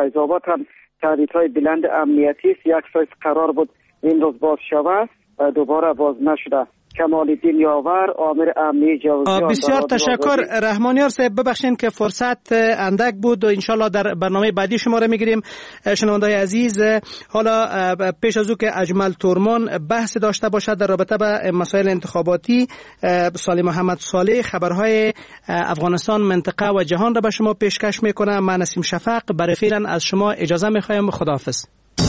فیض‌آباد هم تهدیدهای بلند امنیتی است. یک سایت قرار بود این روز باز شود، دوباره باز نشده. کمال‌الدین یاور آمر امنیه جوزجان. بسیار تشکر رحمانیار صاحب، ببخشید که فرصت اندک بود و انشالله در برنامه بعدی شما را میگیریم. شنوندای عزیز، حالا پیش از او که اجمل تورمان بحث داشته باشد در رابطه با مسائل انتخاباتی، صالح محمد صالح خبرهای افغانستان، منطقه و جهان را به شما پیشکش میکنم. من نسیم شفق برای فعلا از شما اجازه میخوایم. خداحافظ.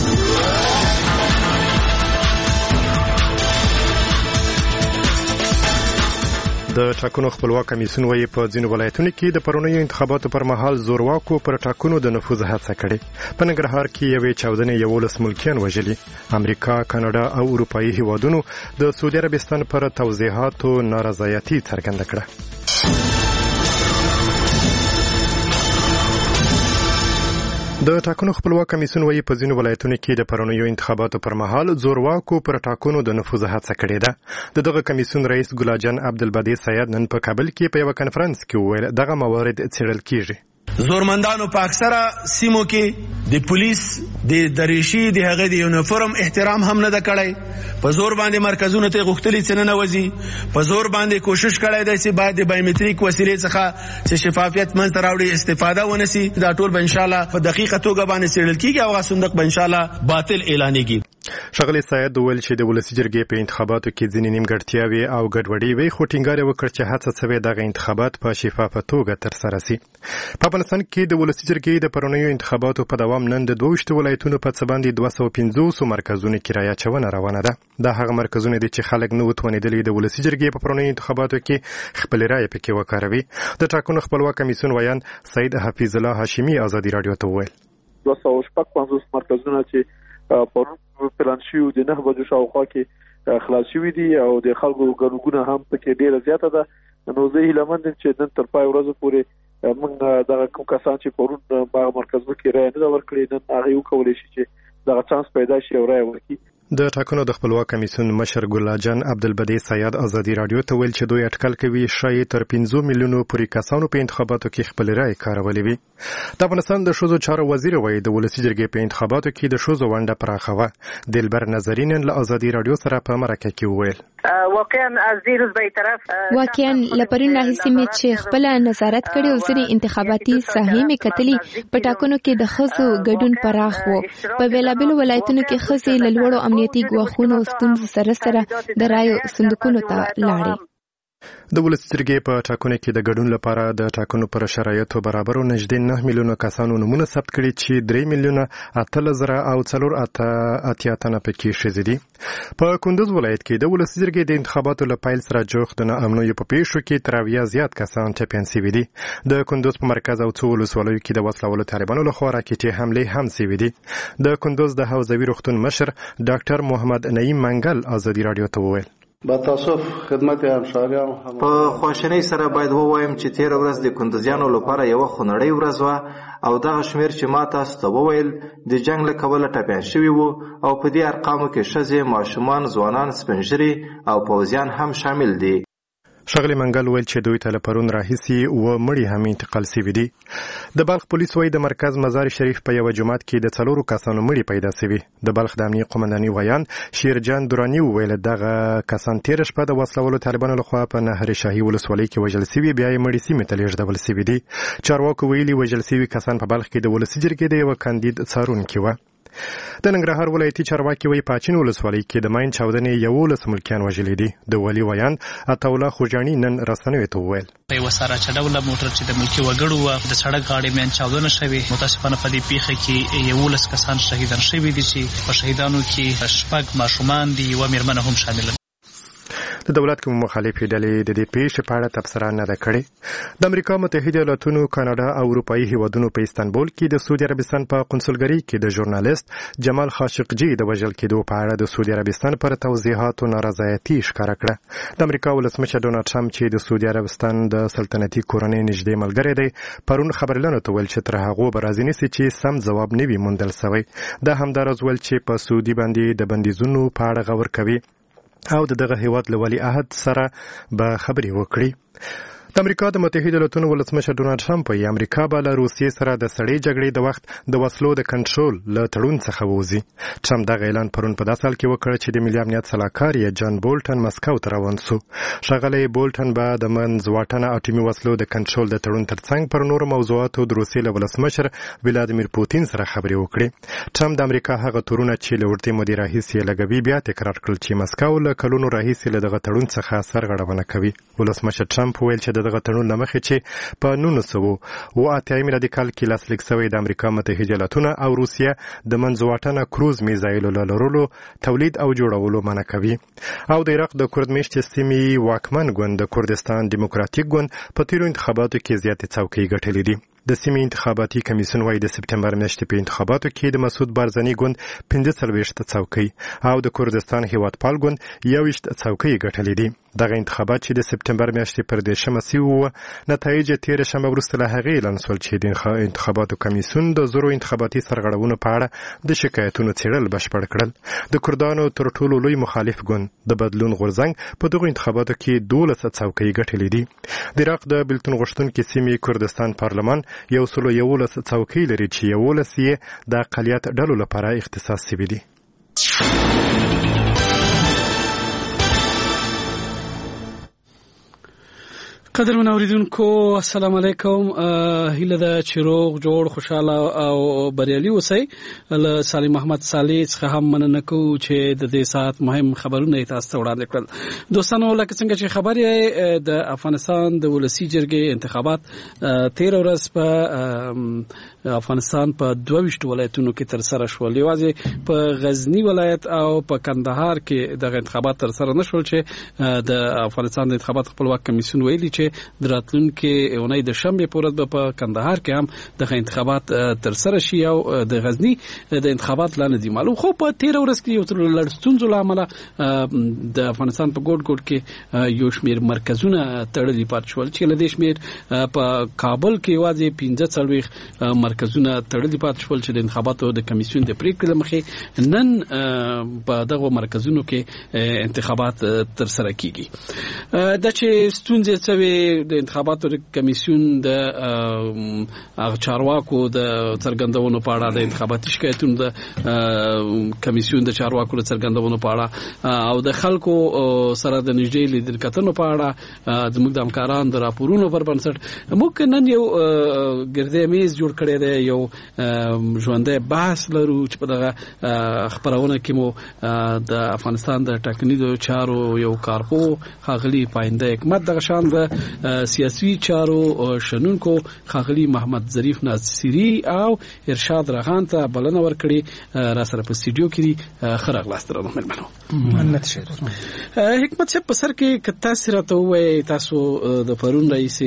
د ټاکنو خپلواک کمیسیون وايي په ځینو ولایتونو کې د پرونیو انتخاباتو پر مهال زورواکو پر ټاکنو د نفوذ هڅه کړې. په ننګرهار کې یوې چاودنې 11 ملکیان وژلي. امریکا، کاناډا او اروپایي هیوادونو د سعودي عربستان پر توضیحاتو نارضایتي څرګنده کړه. د ټاکنو خپلواک کمیسیون وايي په ځینو ولایتونو کې د پرونیو انتخاباتو پر مهال زورواکو پر ټاکنو د نفوذ هڅه کړې ده. دغه کمیسیون رئیس ګلاجان عبدالبدی سید نن په کابل کې په یو کانفرنس کې وویل دغه موارد څېړل کیږي. زورمندانو په اکثره سیمو کې د پولیس د دریشي د هغه د یونیفورم احترام هم نه کړی. په زور باندې مرکزونو ته غوښتلې چې نه وځي. په زور باندې کوشش کړی دی چې باید د بایومټریک وسیلې څخه چې شفافیت منځته راوړي استفاده ونشي. دا ټول به ان شاء الله په دقیقه توګه باندې څېړل کیږي او صندوق به ان شاء الله باطل اعلانېږي. ښاغلی سید وویل چې د ولسي جرګې په انتخاباتو کې ځینې نیمګړتیاوې او ګډوډي وي، خو ټینګار یې وکړ چې هڅه شوې دغه انتخابات په شفافه توګه ترسره شي. په افغانستان کې د ولسي جرګې د پرونیو انتخاباتو په دوام نن د 22 ولایتونو په څه باندې 250 مرکزونو کې رایه اچونه روانه ده. دا هغه مرکزونه دي چې خلک نه وتوانېدلي د ولسي جرګې په پرونیو انتخاباتو کې خپل رایه پکې وکاروي. د ټاکنو خپلواک کمیسیون ویان سید حفیظ الله هاشمي ازادي رادیو ته وویل 250 مرکزونه چې پرون پلان شوی د 9 بجو شاوخوا کې خلاص شوی دي او د خلکو ګڼګونه هم پکې ډیره زیاته ده. نو زه هیله مند یم چې نن تر پای ورځې پورې موږ دغه کوم کسان چې پرون په مرکزونو کې رایه نه ورکړي نن هغه وکولای شي چې دغه چانس پیدا شي او رایه ورکړي. د ټاکنو د خپلواک کمیسیون مشر ګلاجان عبدالبدی سید ازادي رادیو ته ویل چې دوی اټکل کوي شاید تر 15 میلیونو پورې کسانو په انتخاباتو کې خپل رائے کارولې وي. د افغانستان د ښځو چارو وزیر وایي د ولسي جرګې په انتخاباتو کې د ښځو ونډه پراخه وه. دلبر نظرین له ازادي رادیو سره په مرکه کې وویل واقعا لپرین راهیسې مې چې خپل نظارت کړی او ځینې انتخاباتي ساحې مې کتلې په ټاکنو کې د ښځو ګډون پراخ وو. په بیلابیلو ولایتونو کې ښځې له لوړو امنیتي ګواښونو او ستونزو سره د رایو صندوقونو ته لاړې. د ولسي جرګې په ټاکنو کې د ګډون لپاره د ټاکنو پر شرایطو برابرو نږدې 9 میلیونه کسانو نومونه ثبت کړي چې 3 میلیونه 8,480 تنه پکې ښځې دي. په کندوز ولایت کې د ولسي جرګې د انتخاباتو له پیل سره جوخت د ناامنیو په پیښو کې تر 80 زیات کسان ټپیان شوي دي. د کندوز په مرکز او څو ولسوالیو کې د وسلوالو طالبانو لخوا راکټي حملې هم شوي دي. د کندوز د حوزوي روغتون مشر ډاکټر محمد نعیم منګل ازادي رادیو ته وویل با تاسف خدمت همشاریان په خواشنۍ سره باید ووایم چې تیر ورځ د کندوزیانو لپاره یو خونړۍ ورځ و او دغه شمیر چې ما تاسو ته وویل د جنگ له کبله ټپیان شوي وو او په دې ارقامو کې ښځې، ماشومان، ځوانان، سپینږیري او پوځیان هم شامل دي. ښاغلی منګل ویل چې دوی ته له پرون راهیسې 7 مړي هم انتقال شوي دي. د بلخ پولیس وایي د مرکز مزار شریف په یوه جومات کې د 4 کسانو مړي پیدا شوي. د بلخ د امنیه قومندانۍ ویان شیرجان دراني وویل دغه کسان تېره شپه د وسلوالو طالبانو لخوا په نهر شاهي ولسوالۍ کې وژل شوي، بیا یې مړي سیمې ته لېږدول شوي دي. چارواکو ویلي وژل شوي کسان په بلخ کې د ولسي جرګې د یوه کاندید څارونکي وه. د ننګرهار ولایتي چارواکي وایي په اچین ولسوالۍ کې د ماین چاودنې 11 ملکیان وژلي دي. د ولي ویان عطاالله خوجاني نن رسنیو ته وویل یوه ساره چډوله موټر چې د ملکي وګړو وه د سړک غاړې ماین چاودنه شوې. متاسفانه په دې پیښه کې 11 کسان شهیدان شوي دي چې په شهیدانو کې 6 ماشومان دي، یوه مېرمنه هم شامله. د دولت کوم مخالفې ډلې د دې پیښې په اړه تبصره نه ده کړې. د امریکا متحده ایالاتونو، کاناډا او اروپایي هیوادونو په استانبول کې د سعودي عربستان په قونسلګرۍ کې د ژورنالیست جمال خاشقجي د وژل کېدو په اړه د سعودي عربستان پر توضیحاتو نارضایتي ښکاره کړه. د امریکا ولسمشر ډونالډ ټرمپ چې د سعودي عربستان د سلطنتي کورنۍ نږدې ملګری دی پرون خبريالانو ته ویل چې تر هغو به راضي نشي چې سم ځواب نه وي موندل شوی. دا همداراز ویل چې په سعودي باندې د بندیزونو په اړه غور کوي او دغه هیواد له ولی عهد سره به خبرې وکړي. د امریکا د متحده ایالاتو ولسمشر ډونالد ټرمپ وايي امریکا به له روسیې سره د سړې جګړې د وخت د وسلو د کنټرول له تړون څخه ووځي. ټرمپ دغه اعلان پرون په داسې حال کې وکړ چې د ملي امنیت سلاکار یې جان بولټن مسکو ته روان سو. ښاغلی بولټن به د منځواټنه اټومي وسلو د کنټرول د تړون ترڅنګ پر نورو موضوعاتو د روسیې له ولسمشر ولادیمیر پوتین سره خبرې وکړي. ټرمپ د امریکا هغه تورونه چې له اوږدې مودې راهیسې لګوي بیا تکرار کړل چې مسکو له کلونو راهیسې له دغه تړون څخه سرغړونه کوي. ولسمشر ټرمپ ویل چې دغه تړون له مخې چې په 1988 میلادي کال کې لاسلیک شوی د امریکا متحده ایالاتونه او روسیه د منځواټنه کروز میزایلو لرلو تولید او جوړولو منع کوي. او د عراق د کورد میشتې سیمې واکمن ګوند د کردستان دیموکراتیک ګوند په تیرو انتخاباتو کې زیاتې څوکۍ ګټلې دي. د سیمې انتخاباتي کمیسیون وايي د سپټمبر میاشتې په انتخاباتو کې د مسعود بارزني ګوند 45 څوکۍ او د کردستان هیوادپال ګوند 21 څوکۍ ګټلې دي. دغه انتخابات چې د سپټمبر میاشتې پر 10 سي وو نتایج تیر شنبه وروسته له هغې اعلان شول چې د انتخاباتو کمیسیون د زورو انتخاباتي سرغړونو په اړه د شکایتونو څېړل بشپړ کړل. د کردانو تر ټولو لوی مخالف ګوند د بدلون غورځنګ په دغو انتخاباتو کې 12 څوکۍ ګټلې دي. د عراق د بېلتون غوښتونکي سیمې کردستان پارلمان 111 څوکۍ لري چې 11 یې د اقلیت ډلو لپاره اختصاص شوي دي. قدرمن اوریدونکو السلام علیکم. هیله ده چې روغ جوړ خوشاله او بریالي اوسئ. له سالم محمد صالح څخه هم مننه کوو چې د دې ساعت مهم خبرونه تاسو ته وړاندې کړل. دوستانو لکه څنګه چې خبر یې د افغانستان د ولسی جرګې انتخابات 13 ورځ په افغانستان په 22 ولایتونو کې تر سره شول. یوازې په غزنی ولایت او په کندهار کې د انتخابات تر سره نشول چې د افغانستان د انتخابات خپلواک کمیسیون ویلي چې د راتلونکي اونۍ د شنبه په ورځ به په کندهار کې هم د انتخابات تر سره شي او د غزنی د انتخابات لا نه دي معلوم. خو په 13 ورځ کې یو تر لړستونزو لامل د افغانستان په ګوټ ګوټ کې یو شمیر مرکزونه تړلي پات شول چې لدې شمیر په کابل کې یوازې 15 مرکزونه تړلي پات شول چې د انتخاباتو د کمیسیون د پریکړې مخې نن په دغه مرکزونو کې انتخابات تر سره کیږي. د چې ستونزې څه د انتخاباتو کمیسیون د چارواکو د څرګندونو په اړه د انتخاباتي شکایتونو د کمیسیون د چارواکو د څرګندونو په اړه او د خلکو سره د نږدې لیدلکتنو په اړه زموږ د همکارانو د راپورونو پر بنسټ موږ نن یو ګردې میز جوړ کړی دی. یو ژوندی بحث لرو چې په دغه خپرونه کې مو د افغانستان د ټاکنیزو چارو یو کارپو ښاغلي پاینده حکمت دغه شان د سیاسي چارو شنونکو ښاغلي محمد ظریف ناصری او ارشاد رغان ته بلنه ورکړي را سره په سټډیو کې خره غلاست درنو ملمنو مننه شه. حکمت صاحب په سر کې کتا سره ته وای تاسو د پرون رئیس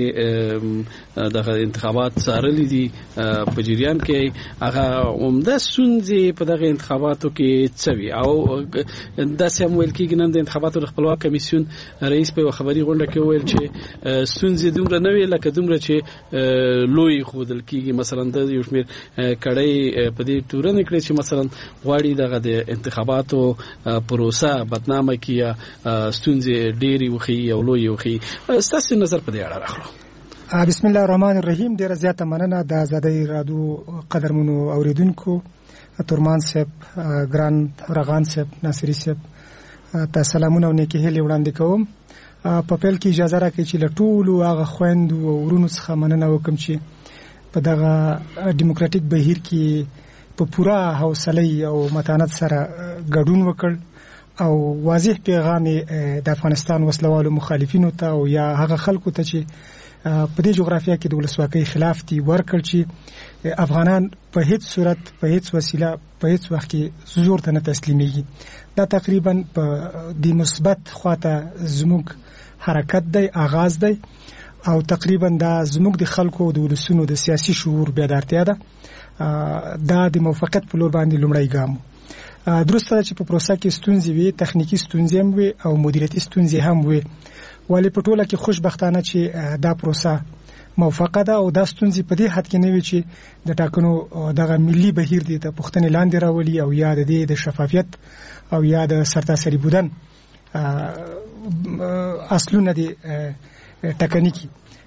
د انتخابات سارلی دي په جریان کې هغه عمده سنځي په دغه انتخاباتو کې څوي او د سیمویل کې نن د انتخاباتو خپلواک کمیسیون رئیس په خبري غونډه کې ویل چې ستونزې دومره نه وي لکه دومره چې لوی خودل کیږي. مثلا د یو شمیر کړي په دې تورن کړي چې مثلا غواړي دغه د انتخاباتو پروسه بدنامه کیه ستونزې ډېری وخی او لوی وخی. ستاسو نظر په دې اړه راخلو. بسم الله الرحمن الرحیم. ډیره زیاته مننه د آزادۍ رادیو قدرمنو اوریدونکو تورمان صاحب ګران رغان صاحب ناصری صاحب ته سلامونه او نیکی هیلې وړاندې کوم. په پیل کې اجازه راکړئ چې له ټولو هغه خویندو او ورونو څخه مننه وکړم چې په دغه دیموکراتیک بهیر کې په پوره حوصله او متانت سره ګډون وکړ او واضح پیغام د افغانستان وسلوالو مخالفینو ته او یا هغه خلکو ته چې په دې جغرافیه کې د ولسواکۍ خلاف دي ورکړ چې افغانان په هیڅ صورت په هیڅ وسیله په هیڅ وخت کې زور ته نه تسلیمېږي. دا تقریبا په دې مثبت خواته زموږ حرکت دی آغاز دی او تقریبا دا زموږ د خلکو د ولسونو د سیاسي شعور بیدارتیا ده. دا د موافقت په لور باندې لومړی ګام. درسته چې په پروسه کې ستونزې وي تخنیکی ستونزې هم وي او مدیریتي ستونزې هم وي ولی په ټوله کې خوشبختانه چې دا پروسه موافقه ده او دا ستونزې په دې حد کې نه وي چې د ټاکنو دغه ملي بهیر دي د پښتنې لاندې راولي او یا د شفافیت او یا د سرتاسري بودن اصلونه دي ټکنیکی.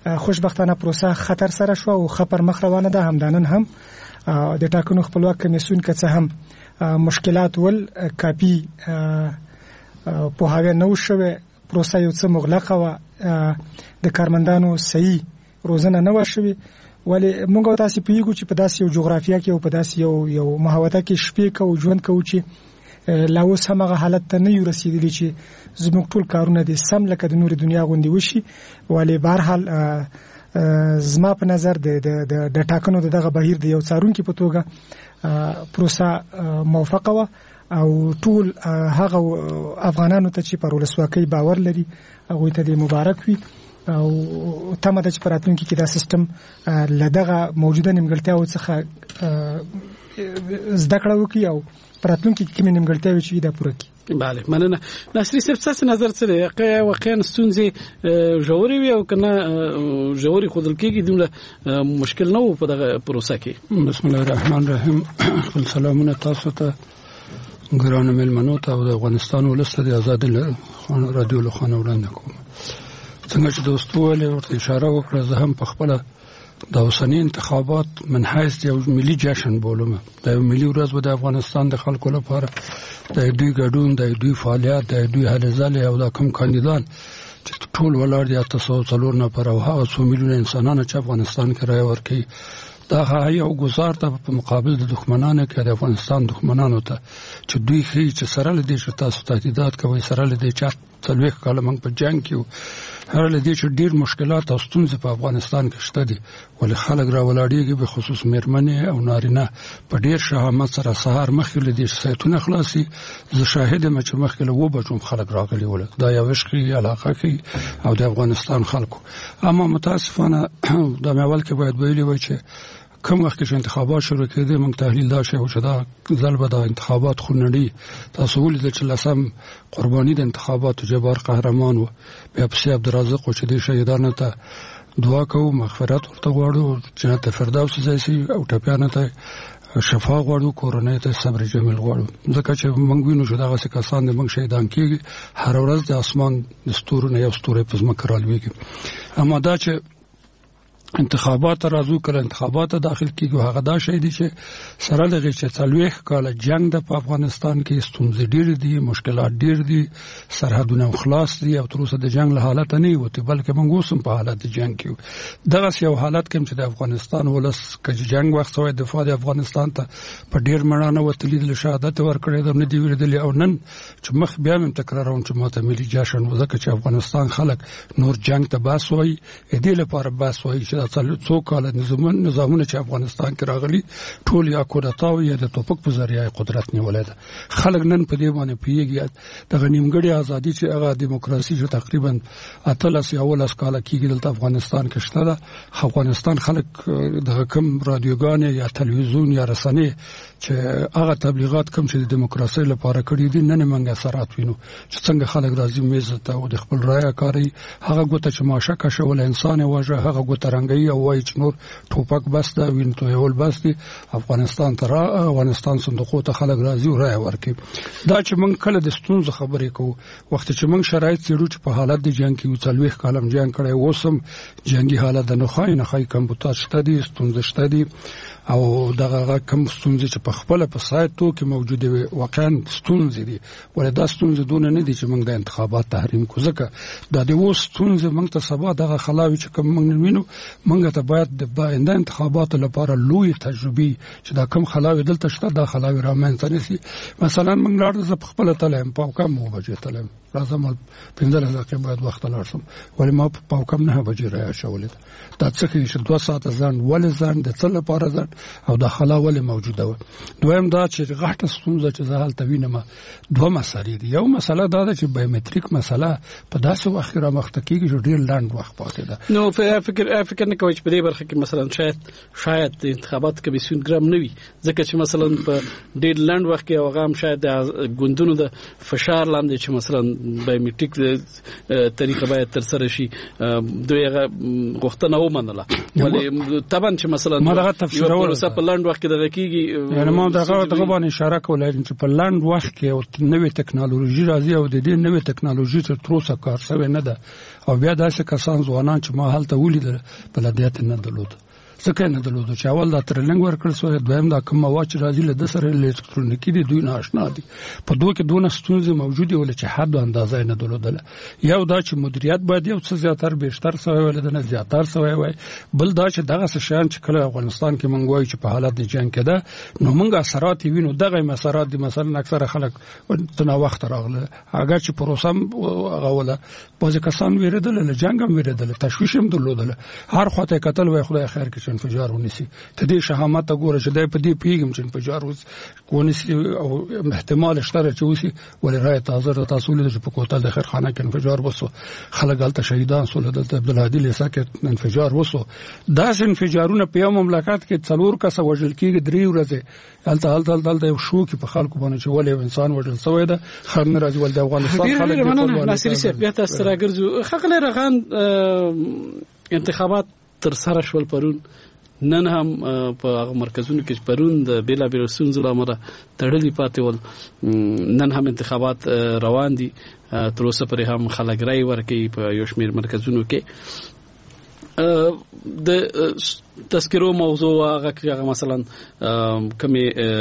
خوشبختانه پروسه خطر سره شو او خبر مخ روانه ده. همدانن هم د ټاکنو خپلواک کمیسیون که څه هم مشکلات ول کاپی په هغه نو شوه پروسه یو څه مغلقه و د کارمندانو صحیح روزنه نه وشوي ولی موږ تاسو پیګو چې په داسې یو جغرافیا کې او په داسې یو محوطه کې شپې کو ژوند کو چې لا اوس هغه حالت ته نه یو رسیدلی چې زموږ ټول کارونه د سم لکه د نور دنیا غوندي وشي. ولی بهر حال زما په نظر د ټاکنو دغه بهیر د یو څارونکو په توګه پروسه موافقه و او ټول هغه افغانانو ته چې پر ولسواکۍ باور لري هغه ته د مبارک وي او تمه د چپراتونکو کې دا سیستم لدغه موجوده نیمګړتیاو څخه زده کړه وکړي او پراتونکو کې کوم نیمګړتیاوي چې دا پوره کړي. بله مننه. ناصري صاحب څه نظر څه دی؟ واقعا ستونزې ژورې وي او کنه ژورې خودل کېږي دومره مشکل نه و په دغه پروسه کې. بسم الله الرحمن الرحیم. خپل سلامونه تاسو ته ګرانو مېلمنو ته او د افغانستان ولس ته د آزاد رادیو له خانه وړاندې کوم. څنګه چې دوستو ولې ورته اشاره وکړه زه هم په خپله د اوسني انتخابات من حیث یو ملي جشن بولم. د یو ملي ورځ به د افغانستان د خلکو لپاره د دوی ګډون، د دوی فعالیت، د دوی هلې ځلې او د کوم کاندیدان چې ټول ولاړ دي 804 نفر او هغه 100 میلیونه انسانانو چې افغانستان کې رایه ورکوي دا یو گزار ته په مقابل د دښمنانو کې د افغانستان دښمنانو ته چې دوی خي چې سره لدی چې تاسو تهدیدات کوي سره لدی چې 30 کاله موږ په جنگ کې هر لدی چې ډیر مشکلات او ستونزې په افغانستان کې شته دي ولې خلک را ولاړېږي به خصوص مېرمنې او نارینه په ډیر شهامت سره سهار مخکې لدی چې سایتونه خلاصي. زه شاهد یم چې مخکې له 2 بجو خلک راغلي ول دا یو عشقي علاقه کې او د افغانستان خلکو. اما متاسفانه د اول کې باید ویلي وای چې کوم وخت چې انتخابات شروع کېدې موږ تحلیل دا شو چې دا ځل به د انتخابات خونړي تاسو ولید چې لسم قرباني د انتخاباتو جبار قهرمان و بیا په عبدالرزاق چې د شهیدانو ته دعا کوو مغفرت ورته غواړو جنت فردوس زیسي او ټپیانو ته شفا غواړو کورنۍ ته صبر جمیل غواړو ځکه چې موږ وینو چې دغه څه کسان د موږ شهیدان کېږي هر ورځ د اسمان د ستورو نه یو ستوری په ځمکه رالوېږي. اما دا چې انتخابات راځو کله انتخابات داخل کیږي هغه دا شی دی چې سره لږ چې 40 کال جنگ د افغانستان کې ستونزې ډېر دي مشکلات ډېر دي سرحدونه خلاص دي او تر اوسه د جنگ له حالت نه وته بلکې موږ اوسم په حالت د جنگ کې دغه یو حالت کې چې د افغانستان ولس کې جنگ وخت وای دفاع د افغانستان ته په ډېر مړانه وتلی د شهادت ورکړې د نه دی ویل او نن چې مخ بیا هم تکراروم چې ماته ملي جشن وځکه چې افغانستان خلک نور جنگ ته باس وای دې لپاره باس وای چې څو کال نظامونه چې افغانستان کې راغلي ټول یا کودتاو یا د توپک په ذریعه قدرت نیولای ده. خلک نن په دې باندې پیږي د غنیمګړي ازادي چې هغه دیموکراسي چې تقریبا 18 یا 19 کال کېږي د افغانستان کې شته ده. افغانستان خلک د کوم رادیوګان یا تلویزیون یا رسنۍ چې هغه تبلیغات کوم چې د دیموکراسي لپاره کړی دي نن موږ اثرات وینو چې څنګه خلک راځي میز ته او د خپل رایه کاری هغه ګوته چې ماشه کا شول انسان واجه هغه ګوته رنګي او وای چې نور ټوپک بس دا وینته یو بس دي افغانستان ته افغانستان صندوقو ته خلک راځي او رایه ورکي. دا چې موږ کله د ستونزو خبرې کوو وخت چې موږ شرایط څېړو چې په حالت د جنگ کې 40 کالم جنگ کړي اوسم جنگي حالت نه خای کمپیوټر شته دي ستونزې شته دي او دغه کم ستونزې چې په خپل په سایتو کې موجوده وي واقعا ستونزې دي ولې دا ستونزې دونه نه دي چې موږ د انتخابات تحریم کو ځکه دا د و ستونزې موږ ته سبا دغه خلاوي چې کوم موږ وینو موږ ته باید د آینده انتخاباتو لپاره لوی تجربه چې دا کم خلاوي دلته شته دا خلاوي رامنځته نشي. مثلا موږ لاړ په خپل تلم په کوم مو بجې تلم راځم 15 دقیقې بعد وخت لارسم ولې ما په کوم نه بجې را شولې دا څه کې چې 2 ساعت ځان ولې ځان د څه لپاره ځان او د خلا ولې موجوده و. دویم دا چې غټه ستونزه چې زه حالت وینم 2 مسالې دي. یو مسله دا ده چې بایومټریک مسله په داسې وخت را مخته کېږي چې ډېر لاند وخت پاتې ده. نو فکر نه کوي چې په دې برخه کې مثلا شاید انتخابات کمیسیون ګرام نه وي ځکه چې مثلا په ډېر لاند وخت کې هغه هم شاید د ګوندونو د فشار لاندې چې مثلا بایومټریک طریقه باید تر سره شي دوی هغه غوښتنه ومنله ولې طبعا چې مثلا ما دغه تفسیرول پروسه په لاند وخت کې دغه کیږي. یعنی ما دغه باندې اشاره کوله چې په لاند وخت کې نوې ټکنالوژي راځي او د دې نوې ټکنالوژي تر تروسه کار شوی نه ده او بیا داسې کسان ځوانان چې ما هلته ولیدل بلدیات نه درلود څه نه درلود چې اول دا ترلنګ ورکړ سو دویم دا کوم واچ راځي له د سره الکترونیکی دي دوی ناشنا دي په دوه کې دونه ستونزې موجوده ول چې حد اندازه نه درلودل. یو دا چې مدیریت باید یو څه زیاتر بیشتر سوی ول نه زیاتر سوی وای بل دا چې دغه شان چې کله افغانستان کې مونږ وایو چې په حالت د جنگ کې ده نو مونږ اثرات وینو دغه مسارات دي مثلا اکثره خلک تنا وخت راغله اگر چې پروسم غوله بعض کسان ویریدل له جنگ هم ویریدل تشویش هم درلودل هر خواته قتل وای خدای خیر کې انفجار ونیسي ته دې شهامت وګوره چې دای په دې پیګم چې انفجار ونیسي او احتمال شته چې وسی ولې راي تاسو تاسو له په کوتل د خیرخانه کې انفجار وسو خلک غلطه شهیدان سول د عبدالهادي لیسا کې انفجار وسو داس انفجارونه په مملکت کې څلور کس وژل کېږي 3 ورځې هلته یو شو کې په خلکو باندې چې ولې انسان وژل شوی ده خرن راځي ول د افغانستان خلک د ناصری صاحب بیا تاسو راګرځو خغل رغان انتخابات تر سره شول پرون نن هم په مرکزونو کې پرون د بیلا بیرسونز لامره تړلې پاتې ول نن هم انتخابات روان دي تر اوسه پرې هم خلک رای ورکوي په یو شمېر مرکزونو کې د تذکرو موضوع هغه مثلا کومه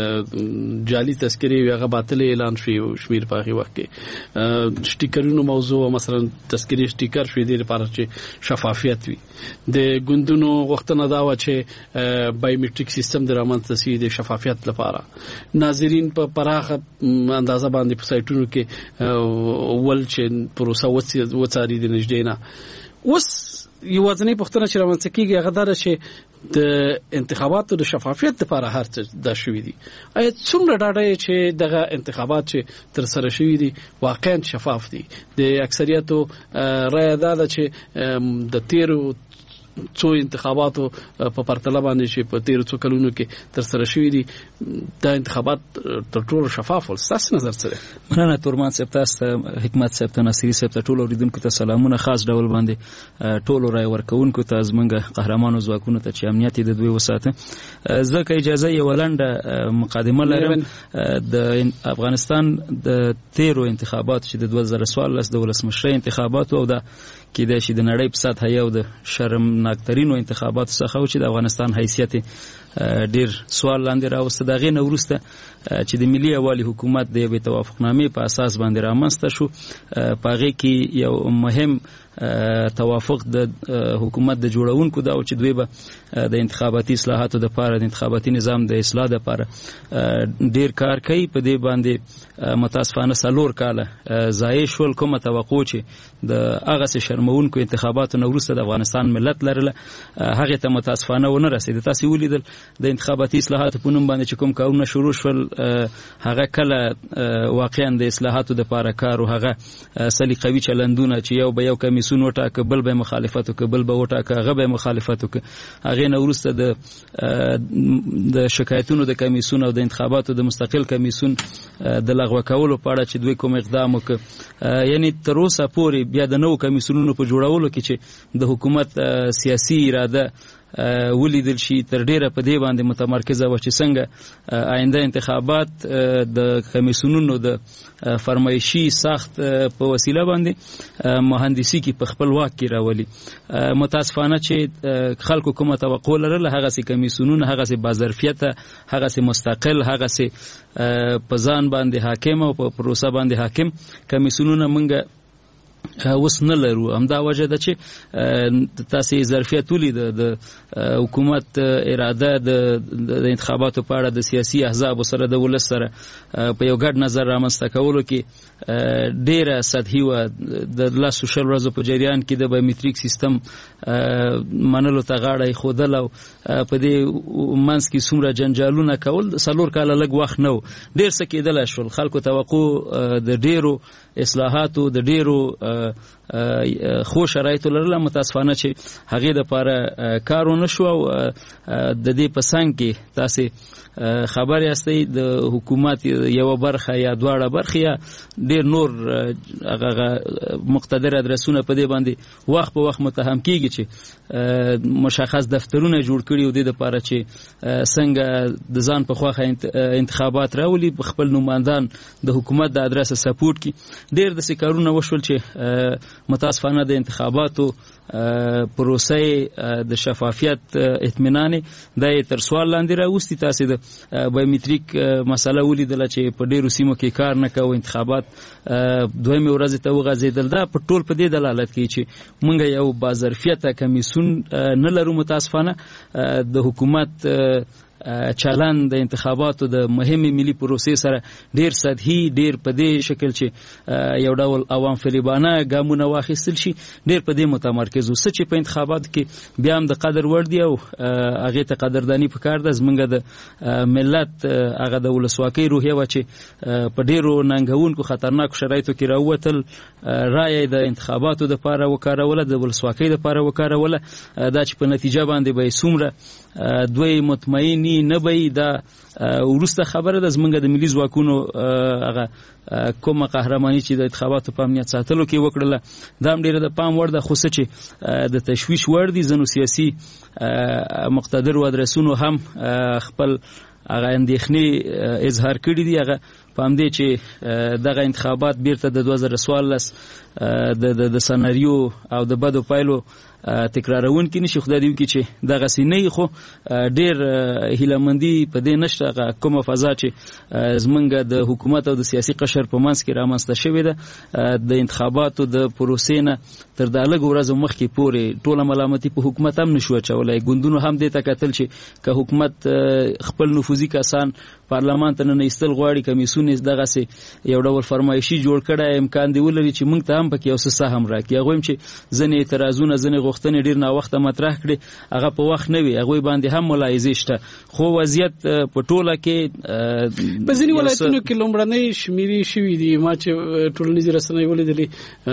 جعلي تذکری هغه باطل اعلان شوی او شمیر په هغه وخت کې سټیکرونو موضوع مثلا تذکری سټیکر شوی دی لپاره چې شفافیت وي د ګوندونو غوښتنه دا و چې بایومټریک سیستم درامنځ تسوي د شفافیت لپاره ناظرین په پراخه اندازه باندې په سایټونو کې ول چې پروسه وڅاري د نږدې نه اوس یو ځنې پښتنه چې روانڅ کېږي هغه دا چې د انتخاباتو د شفافیت لپاره هر څه د شوې دي ایا څومره ډاډه چې دغه انتخابات چې تر سره شوې دي واقعا شفاف دي د اکثریتو رائے دا چې د تیرو څو انتخاباتو په پرتله باندې چې په تیرو څو کلونو کې تر سره شوې دي دا انتخابات تر ټولو شفاف ول تاسو نظر سره مننه تورمان صاحب تاسو حکمت صاحب ته ناصری صاحب ته ټول اوریدونکو ته سلامونه خاص ډول باندې ټول رای ورکوونکو ته زمونږ قهرمانو ځواکونو ته چې امنیت د دوی وساته ځکه اجازه یې ولنده مقدمه لرم د افغانستان د تیرو انتخابات چې د 2014 د ولسمشر انتخابات او د کې د شي د نړۍ په سطح یو د شرمناکترینو انتخابات څخه چې د افغانستان حیثیت ډیر سوال لاندې راوسته دغه نه ورسته چې د ملي اوالي حکومت د یو توافقنامې په اساس باندې رامنځته شو پاغه کې یو مهم توافق د حکومت د جوړونکو دا چې دوی به د انتخاباتي اصلاحاتو د لپاره د انتخاباتي نظام د اصلاح لپاره ډیر کار کوي په دې باندې متاسفانه 4 کاله ضایع شول کومه توقع چې د هغه شرمونکو انتخاباتو نو وروسته د افغانستان ملت لرله هغه ته متاسفانه ونه رسید تاسو ولیدل د انتخاباتي اصلاحاتو په نوم باندې چې کوم کارونه شروع شول هغه کله واقعا د اصلاحاتو د لپاره کار او هغه سلیقوي چلندونه چې یو به یو کمیسون وټاکه بل به مخالفت وکړي بل به وټاکه هغه به مخالفت وکړي هغه نو وروسته د شکایتونو د کمیسون او د انتخاباتو د مستقل کمیسون د لغوه کولو په اړه چې دوی کوم اقدام وکړي یعنی تر اوسه پورې بیا د نو کمیسونونو په جوړولو کې چې د حکومت سیاسي اراده ولیدل شي تر ډیره په دې باندې متمرکزه و چې څنګه آینده انتخابات د کمیسونونو د فرمایشي سخت په وسیله باندې مهندسي کې په خپل واک کې راولي متاسفانه چې خلکو کومه توقع لرله هغه سي کمیسونونه هغه سي بازرفیت هغه سي مستقل هغه سي په ځان باندې حاکم او په پروسه باندې حاکم کمیسونونه منګه اوس نه لرو همدا وجه ده چې تاسو ظرفیت ولید د حکومت اراده د انتخاباتو په اړه د سیاسي احزاب سره د ولس سره په یو ګډ نظر رامنځته کولو کې ډیره سطحي و د لاسو شل ورځو په جریان کې د بایومټریک سیستم منلو ته غاړه خودل او په دې منځ کې څومره جنجالونه کول 4 کاله لږ وخت نو ډیر څه کېدل شول خلکو توقع د ډیرو اصلاحاتو د ډیرو خو شرایط لرله متاسفانه چې هغه د لپاره کار ونه شو او د دې په څنګ کې تاسو خبر یاستئ د حکومت یو برخه یا دواړه برخه یا ډیر نور هغه مقتدر ادرسونه په دې باندې وخت په وخت متهم کیږي چې مشخص دفترونه جوړ کړي او د لپاره چې څنګه د ځان په خوخه انتخابات راولي خپل نمائندان د حکومت د ادرسه سپورټ کی ډیر د سکارونه وشول چې متاسفانه د انتخاباتو پروسه د شفافیت اطمینان د تر سوال لاندې راوستي. تاسو د بایومټریک مسله ولیدله چې په ډیرو سیمو کې کار نه کوي انتخابات دویمه ورځ ته وغځیدل. دا په ټول په دې دلالت کوي چې مونږ یو باظرفیت کمیسون نه لرو. متاسفانه د حکومت چلن د انتخاباتو د مهمه ملي پروسې سره ډیر سطحي ډیر په دې شکل چې یو ډول عوام فریبانه ګامونه واخیستل شي ډیر په دې متمرکز وو چې په انتخاباتو کې بیا هم د قدر وړ دی او هغه ته قدردانی پکار ده. زمونږ د ملت هغه د ولسواکۍ روحیه و چې په ډیرو ننګونکو خطرناکو شرایطو کې راووتل رایه د انتخاباتو د لپاره وکاروله د ولسواکۍ د لپاره وکاروله. دا چې په نتیجه باندې به څومره دوی مطمئنی نه به دا ورسته خبره ده. زمونږ د ملي ځواکونو هغه کومه قهرمانی چې د انتخاباتو په امنیت ساتلو کې وکړله دا هم ډیره د پام وړ ده. خو چې د تشویش وړ دي ځینو سیاسي مقتدر و ادرسونو هم خپل هغه اندېښنې اظهار کړي دي هغه په همدې چې دغه انتخابات بیرته د 2014 د سناریو او د بدو پایلو تکرارون کې نشي. خدای دې وکړي چې دغه سینې خو ډیر هیلمندي په دې نشته کومه فضا چې زمونږ د حکومت او د سیاسي قشر په منځ کې رامنځته شوې ده. د انتخاباتو د پروسې نه تر دا لږ ورځې مخکې پورې ټوله ملامتي په حکومت هم نشو اچولای. ګوندونو هم دې ته کتل چې که حکومت خپل نفوذي کسان پارلمان ته نه ایستل غواړي کمیسون دغه سي یو ډول فرمایشي جوړ کړه امکان دی ولري چې موږ ته هم پکې اوس سهم راکړي. هغه هم چې ځنې اعتراضونه ځنې غوښتنې ډیر نه وخت مطرح کړي هغه په وخت نه وي هغه باندې هم ملاحظه شته. خو وضعیت په ټوله کې په ځینې ولایتونو کې لومړنۍ شمیرې شوې دي. ما چې ټولنیز رسنۍ ولیدلې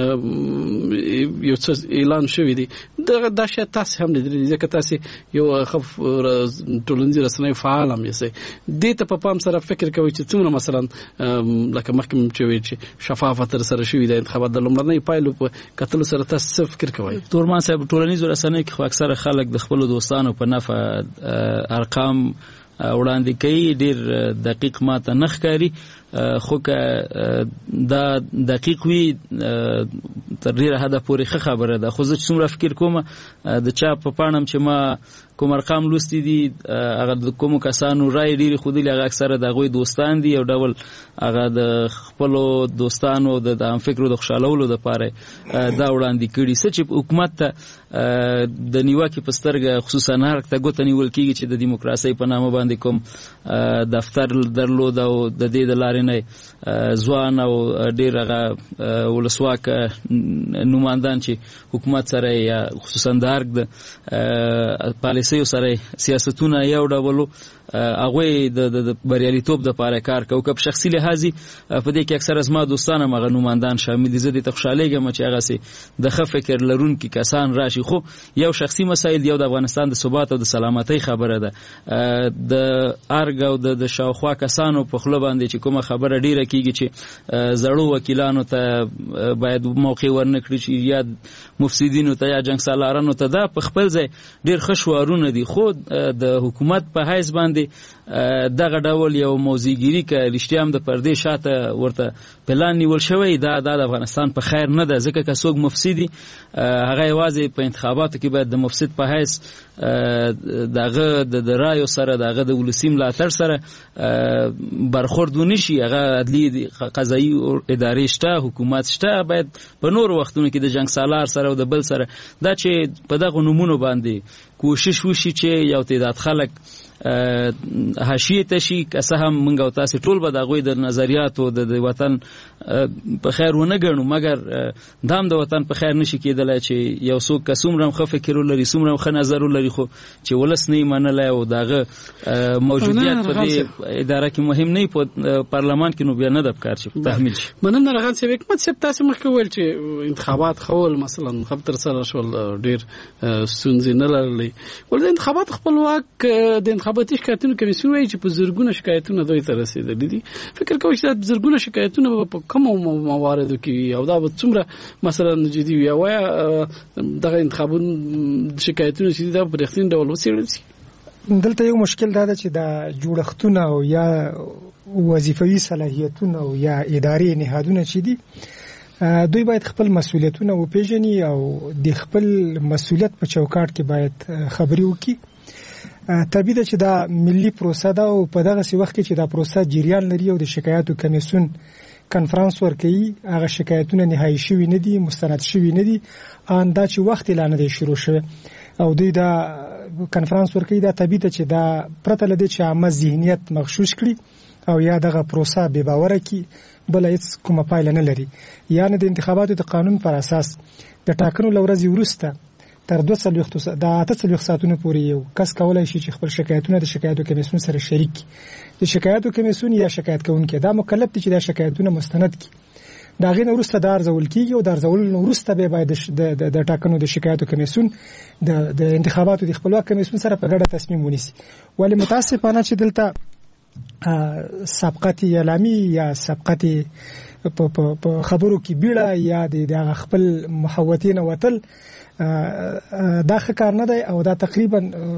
یو څه اعلان شوې دي دا شی تاسو هم لیدلې ځکه تاسو یو خف ټولنیز رسنۍ فعال هم یې دې ته په پام سره فکر کوي چې څومره مثلا لکه مخکې چې وی چې شفافیت سره شوې ده انتخابات د لومړنۍ پایلو په کتلو سره تاسو فکر کوي. تورمان صاحب ټولنیز رسنۍ کې اکثره خلک د خپل دوستانو په نفع ارقام وړاندې کوي ډیر دقیق ماته نه ښکاري. خو که دا دقیق وي تر ډیره حده پورې ښه خبره ده. خو زه څومره فکر کوم د چا په پاڼم چې ما کوم ارقام لوستي دي هغه د کوم کسانو رائے ډیره خودلی هغه اکثره د غوي دوستان دي او ډول هغه د خپل دوستانو د هم فکرو د خوشالولو د پاره دا وړاندې کړي چې حکومت ته د نیوکه په سترګه خصوصا هر ته ګوت نیول کیږي چې د دیموکراسي په نامه باندې کوم دفتر درلود او د دې د لارې نه ځوان او ډیر هغه ولسواک نمائندان چې حکومت سره یا خصوصا د ارګ د پالیسیو سره سیاستونه یو ډول هغه د بریالیتوب د لپاره کار کوي. که په شخصي لحاظ په دې کې اکثر از ما دوستانه مغه نمائندان شامل دي. زه د خوشالېږم چې هغه سي د ښه فکر لرونکي کسان راشي. خو یو شخصي مسایل یو د افغانستان د ثبات او د سلامتۍ خبره ده. د ارګ او د شاوخوا کسانو په خله باندې چې کومه خبره ډیره کیږي چې زړو وکیلانو ته باید موقع ورنکړي چې یا مفسدینو ته یا جنگ سالارانو ته دا په خپل ځای ډیر خشوارونه دي. خو د حکومت په حیث باندې دغه ډول یو موضوعګيري ک رښتیا هم د پردې شاته ورته پلان نیول شوی دا د افغانستان په خیر نه ده. ځکه که څوک مفسدي هغه یوازې په انتخاباتو کې باید د مفسد په حیث دغه د رایو سره دغه د ولسی ملاتړ سره برخورد ونشي. هغه عدلي قضایي ادارې شته حکومت شته باید په نور وختونو کې د جنگ سالار سره او د بل سره دا چې په دغه نمونه باندې کوشش وشي چې یو تعداد خلک حاشیه ته شي که څه هم موږ او تاسو ټول به د هغوی د نظریاتو د وطن په خیر ونه ګڼو، مګر دا هم د وطن په خیر نشي کېدلی چې یو څوک که څومره هم ښه فکر ولري، څومره هم ښه نظر ولري، خو چې ولس نه یې منلی او د هغه موجودیت په دې اداره کې مهم نه وي په پارلمان کې، نو بیا نه ده پکار چې تحمیل شي. مننه رغان صاحب. حکمت صاحب تاسو مخکې وویل چې انتخابات خول مثلا خب تر سره شول ډېر ستونزې نه لرلې، ولې د انتخابات خپلواک د انتخاباتي شکایتونو کمیسیون وایي چې په زرګونه شکایتونه دوی ته رسېدلي دي. فکر کوئ چې دا زرګونه شکایتونه په کومو مواردو کې وي او دا به څومره مثلا جدي وي، او دغه انتخابونو شکایتونه چې دا په رښتیني ډول وڅېړل شي؟ دلته یو مشکل دا ده چې دا جوړښتونه او یا وظیفوي صلاحیتونه او یا اداري نهادونه چې دي دوی باید خپل مسؤلیتونه وپیژني او د خپل مسؤلیت په چوکاټ کې باید خبري وکړي. طبیعي ده چې دا ملي پروسه ده او په دغه وخت کې چې دا پروسه جریان لري او د شکایتو کمیسیون کنفرانس ورکوي، هغه شکایتونه نهایی شوي نه دي، مستند شوي نه دي، ان دا چې وخت اعلان دی شروع شوی او دوی دا کنفرانس ورکوي. دا طبیعي ده چې دا پرته لدی چې عامه ذهنیت مغشوش کړي او یا دغه پروسه بې باوره کړي، بل هیڅ کومه پایله نه لري. یعنی د انتخاباتو د قانون پر اساس د ټاکنو لورځي وروسته تر 2 ساعتونو پورې یو کس کولای شي چې خپل شکایتونه د شکایتو کمیسیون سره شریک کړي. د شکایتو کمیسیون یا شکایت کوونکی دا مکلف دي چې د شکایتونه مستند کړي. دا غي وروسته د ارزول کیږي او د ارزول وروسته به باید د ټاکنو د شکایتو کمیسیون د انتخاباتو د خپلواک کمیسیون سره په ګډه تصمیم ونیسي. ولی متاسفانه چې دلته سبقت اعلامی یا سبقت په خبرو کې بیړه یا د خپل محوتین وتل دا ښه کار نه دی او دا تقریبا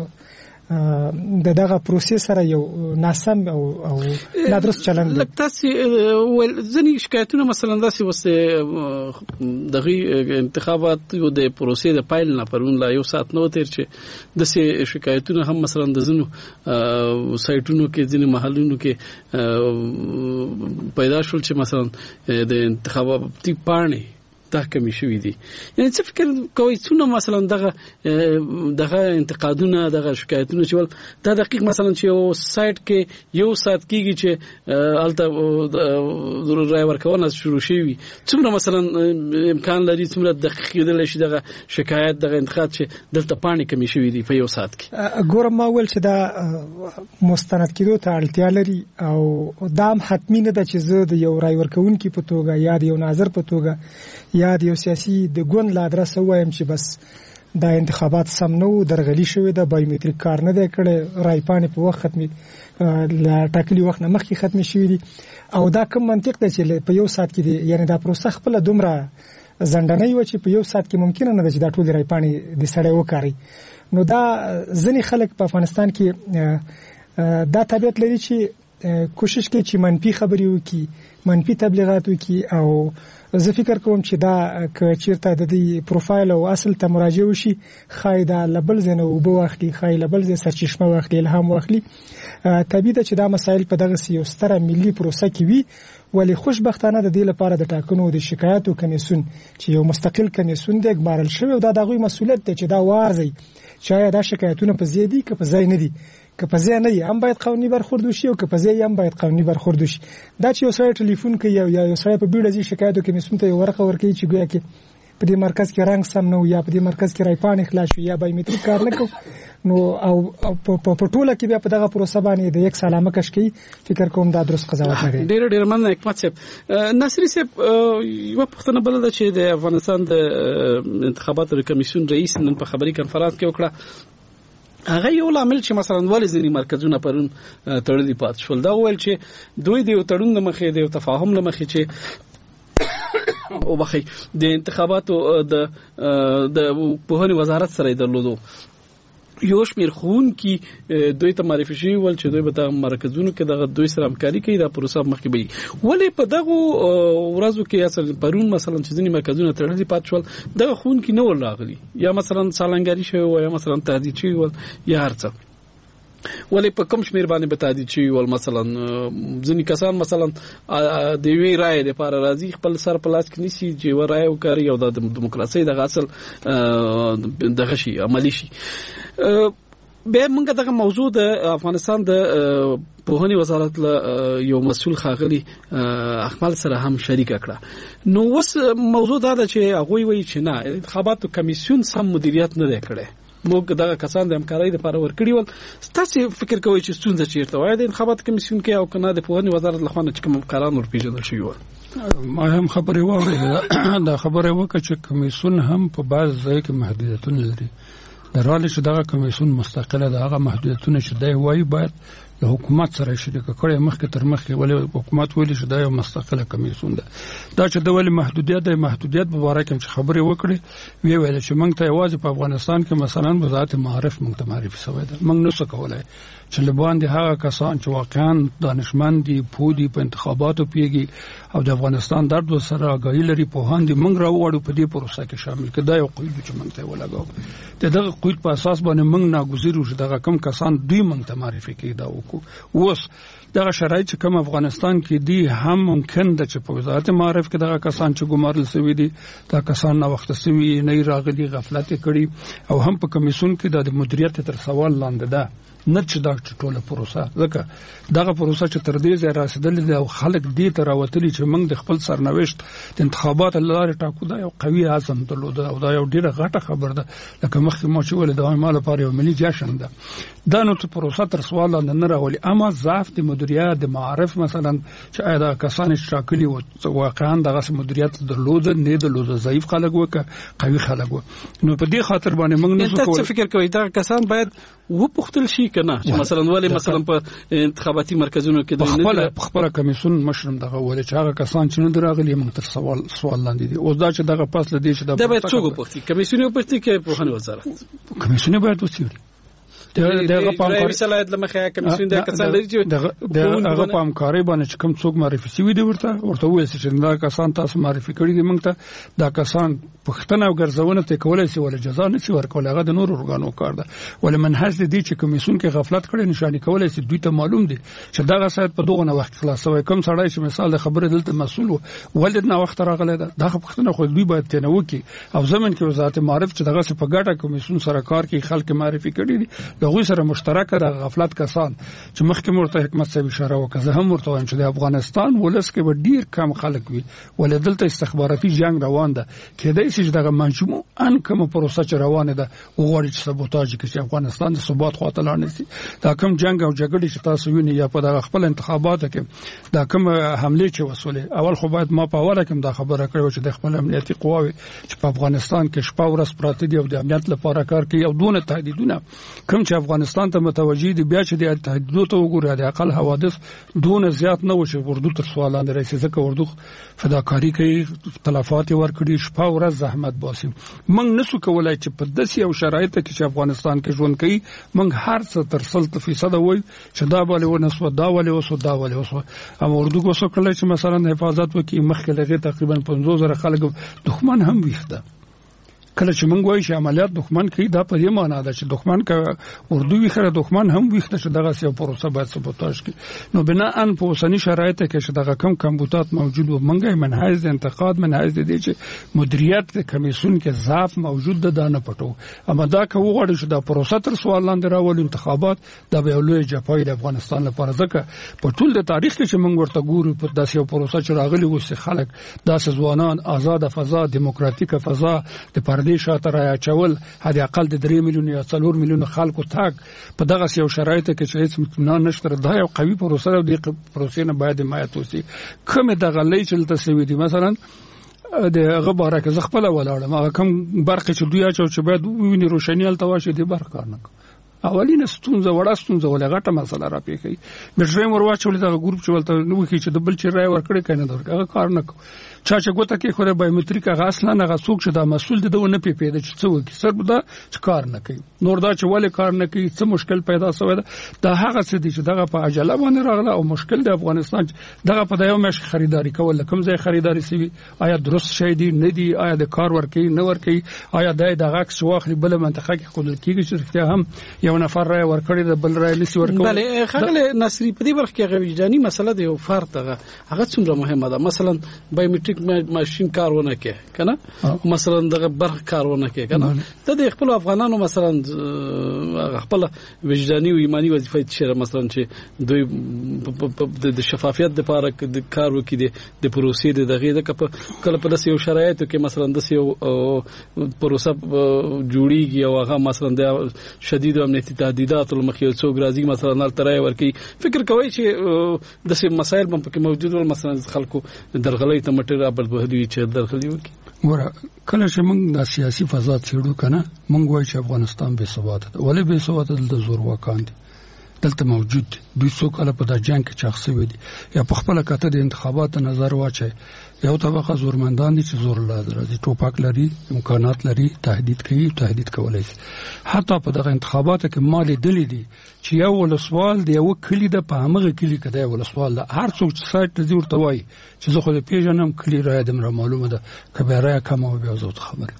دغه پروسې سره یو ناسم او نادرست چلند دی. تاسو ول ځنی شکایتونه مثلا داسې وسه دغه انتخابات یو د پروسې د پایل نه پرون لا یو ساعت نو تیر چې د شکایتونه هم مثلا د زنو سایټونو کې ځینې محلونو کې پیدا شول چې مثلا د انتخاباتي پاڼې تحکمی شوی دي. یعنی څه فکر کوي څونه مثلا دغه انتقادونه دغه شکایتونه چې ول دا دقیق مثلا چې یو سایت کې یو سات کېږي چې الته رای ورکونه شروع شي، څومره مثلا امکان لري څومره دقیق کېدل شي دغه شکایت دغه انتقاد چې دلته پانی کمی شوی دي په یو سات کې؟ ګورم ما ول چې دا مستند کېدو ته اړتیا لري او دا هم حتمی نه ده چې زه د یو رای ورکونکي په توګه یا د یو ناظر په توګه یا د یو سیاسي د ګوند لا ادرس وایم چې بس دا انتخابات سم نو درغلي شوی ده، بایومټریک کار نه دی کړی، رای پاڼې په وخت ختمي لا ټاکلي وخت نه مخکې ختمي شوی دي او دا کوم منطق دی چې په یو سات کې دی. یعنی دا پروسه خپل دومره زنداني و چې په یو سات کې ممکن نه ده چې دا ټول رای پاڼې د سړی وکاري. نو دا ځنې خلک په افغانستان کې دا طبیعت لري چې کوشش کوي چې منفي خبري وکړي، منفي تبلیغات وکړي او زه فکر کوم چې دا که چیرته د دې پروفایل او اصل ته مراجعه وشي خای دا لبل زنه او بوخلی خای لبل زنه سرچشمه واخلي الهام واخلي. طبیعي ده چې دا مسایل په دغه یو ستره ملي پروسه کې وي، ولی خوشبختانه د دې لپاره د ټاکنو د شکایتو کمیسیون چې یو مستقل کمیسیون دی ګمارل شوی او دا دغه مسؤلیت دی چې دا وارزي چې دا شکایتونه په زیادي که په ځای نه دي، که په ځای نه هم باید قانوني برخورد وشي او که په ځای هم باید قانوني برخورد وشي. دا چې یو سړی ټلیفون کوي یا یو سړی په بیړه ځي شکایتو کمیسیون ته یو ورقه ورکوي چې ګویا کې په دې مرکز کې رنګ سم نه یا په دې مرکز کې رای پاڼې خلاص شو یا بایومټریک کار نه کوي، نو او په ټوله کې بیا په دغه پروسه باندې د یک سلامه کش کوي. فکر کوم دا درست قضاوت نه دی. ډېر مننه حکمت صاحب. ناصری صاحب یو پښتنه بل ده چې د افغانستان د انتخاباتو کمیسیون رئیس نن په خبري کنفرانس کې وکړه، هغه یو لامل چې مثلا ولې ځینې مرکزونه پرون تړلي پات شول دا ویل چې دوی د یو تړون د مخې د یو تفاهم له مخې چې او بخي د انتخاباتو د پوهنې وزارت سره درلودو یو شمیر خون کی دوی ته معرفي شي ول چې دوی به د مرکزونو کې دغه دوی سره همکاري کوي دا پروسه مخکې وي. ولې په دغه ورځو کې اصل پرون مثلا چې ځینې مرکزونه تړلي پات شول دغه خون کې نه ولاغلي یا مثلا سالنګاری شوی و یا مثلا تهدید شوی ول یا هر څه، ولې په کوم شمیر باندې به تهدید شوی ول مثلا ځینې کسان مثلا د وی رائے لپاره راځي خپل سر په لاس کې نيسي چې و رائے وکړي او د دیموکراسي د اصل دغه شي عملی شي. به موږ دغه موضوع د افغانستان د پوهنې وزارت له یو مسول خاغلی احمد سره هم شریک کړه. نو وس موضوع دا ده چې هغه وایي چې نه انتخاباتو کمیسیون سم مدیریت نه کړي. موږ دغه کسان د همکارۍ لپاره ورکړي ول. تاسو فکر کوئ چې ستونزه چیرته وای د انتخابات کمیسیون کې او کنه د پوهنې وزارت له خوا چې کوم قرار ورپېژندل شوی و؟ ما هم خبرې واورېده. دا خبره وکړه چې کمیسیون هم په بعض ځای کې محدودیتونه لري. درواله چې دغه کمیسیون مستقله ده هغه محدودیتونه چې دی وایي باید له حکومت سره شریک کړي مخکې تر مخکې ولې حکومت ویلي چې دا یو مستقله کمیسیون ده. دا چې د ولې محدودیت په اړه کوم خبرې وکړي ویل چې موږ ته یوازې په افغانستان کې مثلا وزارت معارف موږ ته معرفي شوی ده. موږ نو څه کولای چې لباندې هغه کسان چې واقعا دانشمند دي پودي په انتخاباتو پیږي او د افغانستان درد سره آگاهی لري په هان دي موږ راوړو په دې پروسه کې شامل کړه. یو قید چې موږ ته ولګاو دغه قید په اساس باندې موږ ناګزیر شو دغه کم کسان دوی موږ ته معرفي کړي. اوس دغه شرایط چې کوم افغانستان کې دي هم ممکن ده چې په وزارت معارف کې دغه کسان چې ګمارل شوی دي دا کسان نو وخت سوي نه راغلي غفلت کړي او هم په کمیسیون کې د مدیریت تر سوال لاندې ده نه چې دا ټوله پروسه ځکه دغه پروسه چې تر دې ځای رسیدلې ده او خلک دې ته راوتلي چې موږ د خپل سرنوشت د انتخابات لارې ټاکو دا یو قوي عزم درلوده او دا یو ډیره غټه خبره ده لکه مخکې ما چې ولې د مال لپاره یو ملي جشن ده. دا نو ته پروسه تر سوال لاندې نه راولي. اما ضعف د مدیریت د معارف مثلا چې دا کسان شاکلي او واقعا دغه مدیریت درلوده نه درلوده ضعیف خلک وکه قوي خلک و. نو په دې خاطر باندې موږ نه څه فکر کوي دا کسان باید و پختل شي کنه چې مثلا ولې مثلا په انتخاباتي مرکزونو کې د خبره کمیسیون مشرم دغه ولې چې هغه کسان چې نه دراغلي موږ تر سوال لاندې دي. اوس دا چې دغه پاس لدی چې دا باید څوک پختي کمیسیون پختي کې په هنه وزارت کمیسیون باید وڅیړي دغه پامکاري صلاحیت لمخه کمیسیون د کسان لري چې دغه پامکاري باندې چې کوم څوک معرفي شوی دی ورته وایي چې دا کسان تاسو معرفي کړی دي موږ ته دا کسان پښتنه او ګرځونه ته کولای شي ول جزا نه شي ورکول هغه د نور ارګانو کار ده. ول منهج دي چې کمیسیون کې غفلت کړي نشانه کولای شي دوی ته معلوم دي چې دغه سایت په دغه وخت خلاصوي کوم سړی چې مثال د خبره دلته مسؤل ولید نه وخت راغلی ده دا پښتنه خو دوی باید ته نه وکی او زمون کې وزارت معارف چې دغه په ګټه کمیسیون سره کار کوي خلک معرفي کړي دي دغه سره مشترک د غفلت کسان چې مخکې مرته حکومت صاحب اشاره وکړه هم ورته وایم چې د افغانستان ولس کې به ډیر کم خلک وي ول دلته استخباراتي جنگ روان ده کېدای شي دغه مجموع ان کوم پروسه چې روانه ده وګورئ چې سبوتاژ کې چې افغانستان د ثبات خواته لاړ نشي دا کوم جنگ او جګړې چې تاسو وینئ یا په دغه خپل انتخاباتو کې دا کوم حمله چې وسولې اول خو باید ما په اوله کې دا خبره کړو چې د خپل امنیتي قواوي چې په افغانستان کې شپه ورځ پراته دي او د امنیت لپاره کار کوي او دونه تهدیدونه کوم چې افغانستان ته متوجي دي بیا چې د تهدیدونو ته وګورئ د اقل حوادث دونه زیات نه وشي اردو تر سوال لاندې راځي ځکه اردو فداکاری کوي تلفات ورکړي شپه ورځ زحمت باسي. موږ نسو کولای چې په داسې یو شرایط کې چې افغانستان کې ژوند کوي موږ هر څه تر 100% وایو چې دا ولې ونسو دا ولې وسو دا ولې وسو اما اردو کو څو کله چې مثلا حفاظت وکي مخکې لږه تقریبا 50000 خلک دښمن هم ویخته کله چې موږ وایو چې عملیات دښمن کوي دا په دې معنی ده چې دښمن کا اردو وی خره دښمن هم ویخته چې دغه څه پروسه باید سبوتاژ کی نو بنا ان په اوسنی شرایط کې چې دغه کم کمبوتات موجود و منګه منهج د انتقاد منهج دي چې مدیریت د کمیسیون کې ضعف موجود ده نه پټو اما دا که وغواړي چې دا پروسه تر سوال لاندې راول انتخابات دا به لوی جپای د افغانستان لپاره ځکه په ټول د تاریخ کې چې موږ ورته ګورو په داسې یو پروسه چې راغلي وسه خلک داسې ځوانان آزاد فضا دیموکراتیک فضا د دې شاته را چول هدي اقل د 3 میلیون یا 4 میلیون خلکو تاک په دغه یو شرایط کې چې هیڅ مطمئنان نشته دا یو قوي پروسه او د پروسې نه باید حمایت وشي. کومه دغه لې چې تاسو دي مثلا د غبره کې زغپله ولاړه ما کوم برق چې دوی اچو چې باید ویني روشنی التواشه دي برق کار نه اولینه ستونزه وړه ستونزه ولغټه مسله را پیښی بشری مرواچول دا ګروپ چې ولته نو کې چې د بل چې رای ورکړي کنه دا کار نه چا چې ګوته کې خو د بایومټریک غاسل نه غسوک چې دا مسول دي نه پیپیده چې څو کې سر دا چې کار نه کوي نور دا چې ولې کار نه کوي څه مشکل پیدا شوی دا هغه څه دي چې دغه په عجله باندې راغله او مشکل د افغانستان دغه په یو مش خریداري کول کوم ځای خریداري سوي آیا درست شي دي نه دي آیا د کار ورکي نه ورکي آیا دغه عکس واخلي بل منطقه کې خپل کېږي چې هم یو یو نفر رای ورکړي د بل رای نسی ورکول. بله خغله نصری په دې برخه کې هغه وجداني مسله دی او فرد هغه څومره مهمه ده. مثلا بایومټریک ماشين کارونه کوي کنه، مثلا دغه برخه کارونه کوي کنه، د خپل افغانانو مثلا خپل وجداني او ایمانی وظیفه چې مثلا چې دوی د شفافیت لپاره د کار وکړي د پروسې دغه کله په داسې یو شرایطو کې مثلا د یو پروسه جوړیږي او هغه مثلا د شدید امنیتي تهدیدات لمخې څوک راځي مثلا نل ترای ورکی، فکر کوي چې د سیم مسایل هم پکې موجود ول، مثلا خلکو درغلي ته مټر ابل بهدوی چې درغلي وکړي. ګوره کله چې موږ د سیاسي فضا څېړو کنه، موږ وایو چې افغانستان بې ثباته ده. ولې بې ثباته ده؟ د زور واکان دي دلته موجود دي. دوی څو کاله په دا جنگ کې چاخ شوي دي، یا په خپل کته د انتخاباتو نظر واچي. یو طبقه زورمندان دي چې زور لري، ټوپک لري، امکانات لري، تهدید کوي، تهدید کولای شي. حتی په دغه انتخاباتو کې مالي دلی دي چې یو ولسوال دی، یو کلی د په هغه کلی کې دی ولسوال ده، هر څوک چې سایت ته ورته وایي چې زه خو دې پیژنم کلی راځم دمره معلومه ده کبیره کم او بیا زه خبرې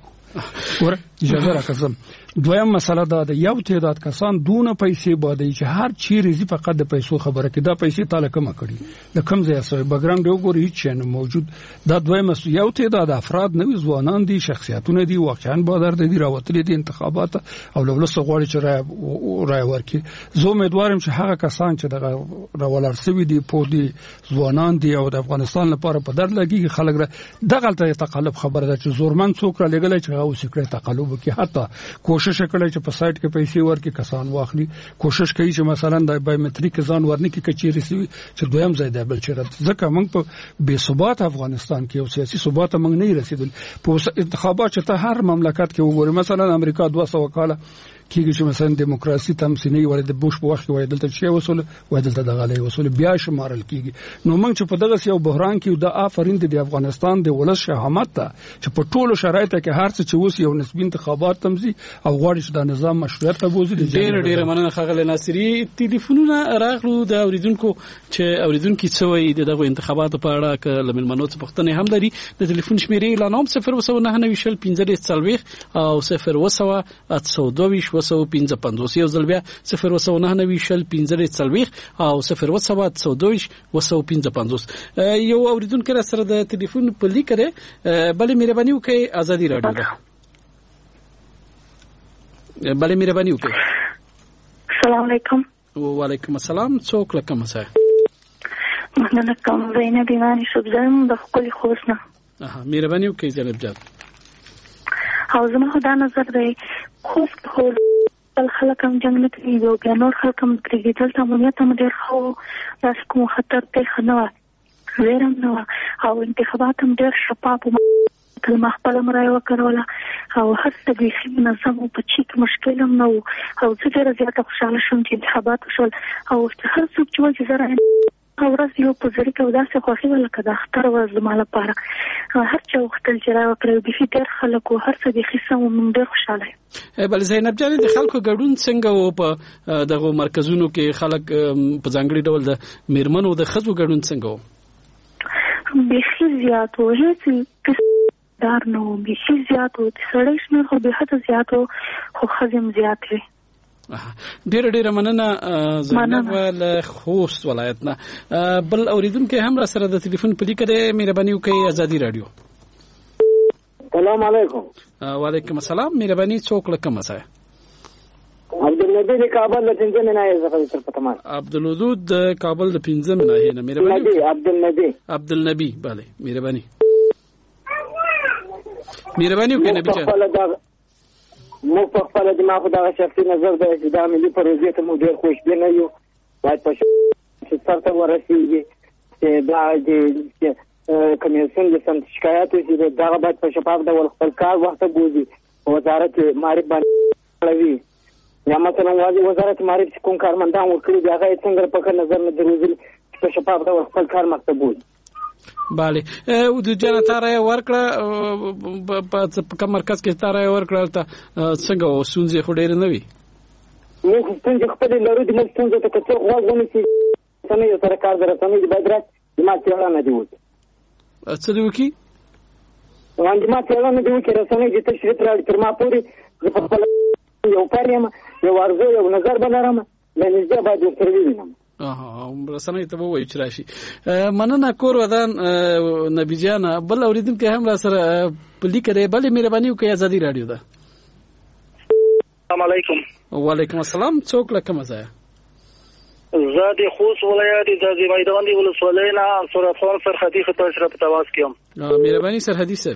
ور اجازه راکړم. دویم مسله دا ده، یو تعداد کسان دونه پیسې بادي چې هر چیرې زی فقط د پیسو خبره کې دا پیسې تعالی کم کړي د کم ځای سره بګراوند یو ګوري هیڅ نه موجود. دا دویم یو تعداد افراد نوې ځوانان دي، شخصیتونه دي، واقعا بادر دي راوتلي دي انتخابات او لولس غواړي چې رای ورکړي. زه امیدوارم چې هغه کسان چې دغه راولر سوي دي په دې ځوانان دي او د افغانستان لپاره په در لګي خلک دغه تقلب خبره ده چې زورمن څوک را لګل چې هغه سکرټ تقلب کوي. حتی کوشش کوي چې په سایت کې پیسې ورکړي، کسان واخلي، کوشش کوي چې مثلا د بایومټریک ځان ورني کې کچېری سي چې دویم ځای دی بل چیرته. ځکه موږ په بې ثبات افغانستان کې او سیاسي ثبات موږ نه رسیدل. په انتخابات چې ته هر مملکت کې وګورې، مثلا امریکا 200 کاله کېږي چې مثلا دیموکراسي تمثیلي ولې د بوش په وخت کې وایي دلته چې وصول وایي دلته د غلې وصول بیا شمارل کېږي. نو موږ چې په دغه یو بحران کې د آفرین د افغانستان د ولس شهامت ته چې په ټولو شرایطو کې هر څه چې وس یو نسبی انتخابات تمزي او غواړي چې د نظام مشروعیت ته بوزي. ډېر مننه خغل ناصری. ټلیفونونه راغلو د اوریدونکو چې اوریدونکو څه وایي دغه انتخاباتو په اړه ک لمنمنو څه پښتنه هم لري. د ټلیفون شمیرې اعلان هم 019901540 او 020 255 یو ځل بیا 019901540 او 020 255. یو اوریدونکو سره د ټلیفون په لیکره بلې مهرباني وکړئ ازادي رادیو ده. بلې مهرباني وکړئ. السلام علیکم. وعلیکم السلام. څوک لکه مسا مننه کوم زینب ایمانی شوبزم د خپل خوښنه. مهرباني وکړئ جناب جان. او زما دا نظر دی خوف خو خلک هم جنگ نه کوي او بیا نور خلک هم کوي. دلته امنیت هم ډېر خو داسې کوم خطر پېښه نه وه، ویره هم نه وه او انتخابات هم ډېر شفاف وو. ما خپله هم رایه وکړوله او هر څه بیخي منظم وو، په چي کې مشکل هم نه وو او زه ډېره زیاته خوشحاله شوم چې انتخابات وشول. او هر څوک چې وایي چې زه رایه ورځ یو په ذریعه کې داسې خوښي وه لکه د اختر ورځ زما لپاره. هر چا غوښتل چې رایه وکړي، بیخي ډېر خلک وو، هر څه بیخي سم وو، موږ ډېر خوشحاله یو. بل زینب جان د خلکو ګډون څنګه وو په دغه مرکزونو کې؟ خلک په ځانګړي ډول د میرمنو د ښځو ګډون څنګه وو؟ بیخي زیات وو، هیڅ دار نه وو، بیخي زیات وو. سړی شمېر خو بې حده زیات وو خو ښځې هم زیات وې. ډېر مننه زینب له خوست ولایت نه. بل اوریدونکو هم را سره د ټلیفون په لیکره مهرباني وکړئ ازادي رادیو. السلام علیکم. وعلیکم السلام. مهرباني څوک لکه مسا عبدالنبی د کابل د 15 منایې څخه تر پتمان. عبدالودود د کابل د 15 منایې نه. مهرباني عبدالنبی bale مهرباني وکړئ نبی جان. مو په خپل دماغ دا شخصي نظر دی چې دا ملي پروژې ته مو ډېر خوشبینه یو، باید په سر ته ورسېږي چې دا د کمیسیون د سمت شکایاتو چې دغه باید په شفاف ډول خپل کار وخته بوزي. وزارت معارف باندې اړوي یا مثلا وزارت معارف چې کوم کارمندان ورکړي دي هغه څنګه په نظر نه دروزي په شفاف ډول خپل کار مخته بوزي. bale او د جنا تارای ورکړه په مرکز کې تارای ورکړه ته څنګه وسونځي خو ډېر نه وي. موږ څنګه خپل لرو د موږ څنګه ته کڅو غوښنه چې څنګه یو سرکار درته د بدرات ما ته نه دی وځي. څه دی وکی؟ وانه ما ته نه دی وکی رسنۍ چې تشریف راځي تر ما پوری په خپل یو پاریم یو ارزو یو نظر بلرم لنږدې باید ورسره ووینم. رسنۍ ته به وایي چې راشي. مننه کور ودان نبی جان. بل اوریدونکي هم را سره په لیکه دی. بلې مهرباني وکړئ. ازادي راډیو ده. السلام علیکم. وعلیکم السلام. څوک له کومه ځایه؟ زه د خوست ولایت د میدان ولسوالۍ نه انصار خان سرحدي خطا سره په تواس کې یم. مهرباني سرحدي صاحب.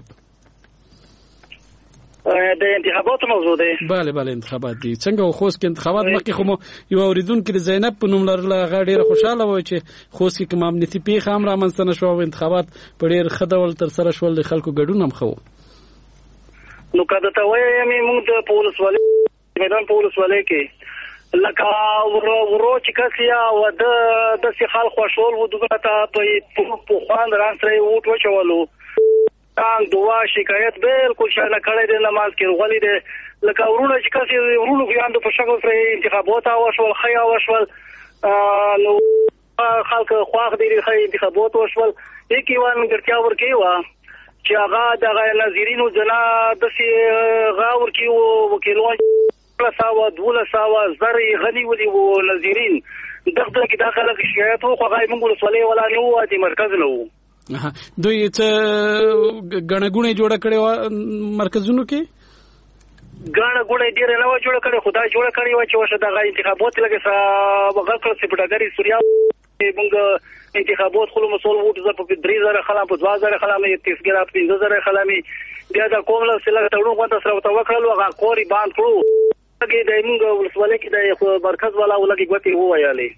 د انتخاباتو موضوع دی. بله انتخابات دي. څنګه خوست کې انتخابات مخکې خو یو اوریدونکو د زینب په نوم لرله، هغه ډېره خوشاله و چې خوست کې کوم امنیتي پیښه هم رامنځته نه شوه او انتخابات په ډېر ښه ډول ترسره شول، د خلکو ګډون هم ښه و. نو که درته وایم موږ د ولسوالۍ میدان په ولسوالۍ کې لکه ورو چې کس یا و د خلک خوشحال و دغه ته په خوان ران سره ووټ وچولو دعا شکایت بالکل شانه کړی دی نماز کې غولې دی لکه ورونه چې کس ورونو بیاندو په شکل سره انتخابات وشول خیا وشول نو خلک خواخ دی انتخابات وشول یکی وان ګټیا ورکی و چې هغه د ناظرینو جنا د سی غاور کې وکیلون ساوا دوله ساوا زری غنی ولي و ناظرین دغه کې داخله شکایت خو هغه موږ ولسوالۍ ولا نه و د مرکز نه و. دوی څه غړغړې جوړ کړي مرکزونو کې غړغړې ډېر نه و جوړ کړي خدای جوړ کړي و چې وشه دغه انتخابات لګي وغکړ سپټګری سوریا موږ انتخابات خلک مسول ووټ ز په 3000 خلک په 2000 خلک مې 30000 15000 خلک مې بیا د کومل سره تړون غوته سره توکل وغه کوري باند کړو کې د موږ ولسوالۍ کې د مرکز والا ولګي غوتي وایالي.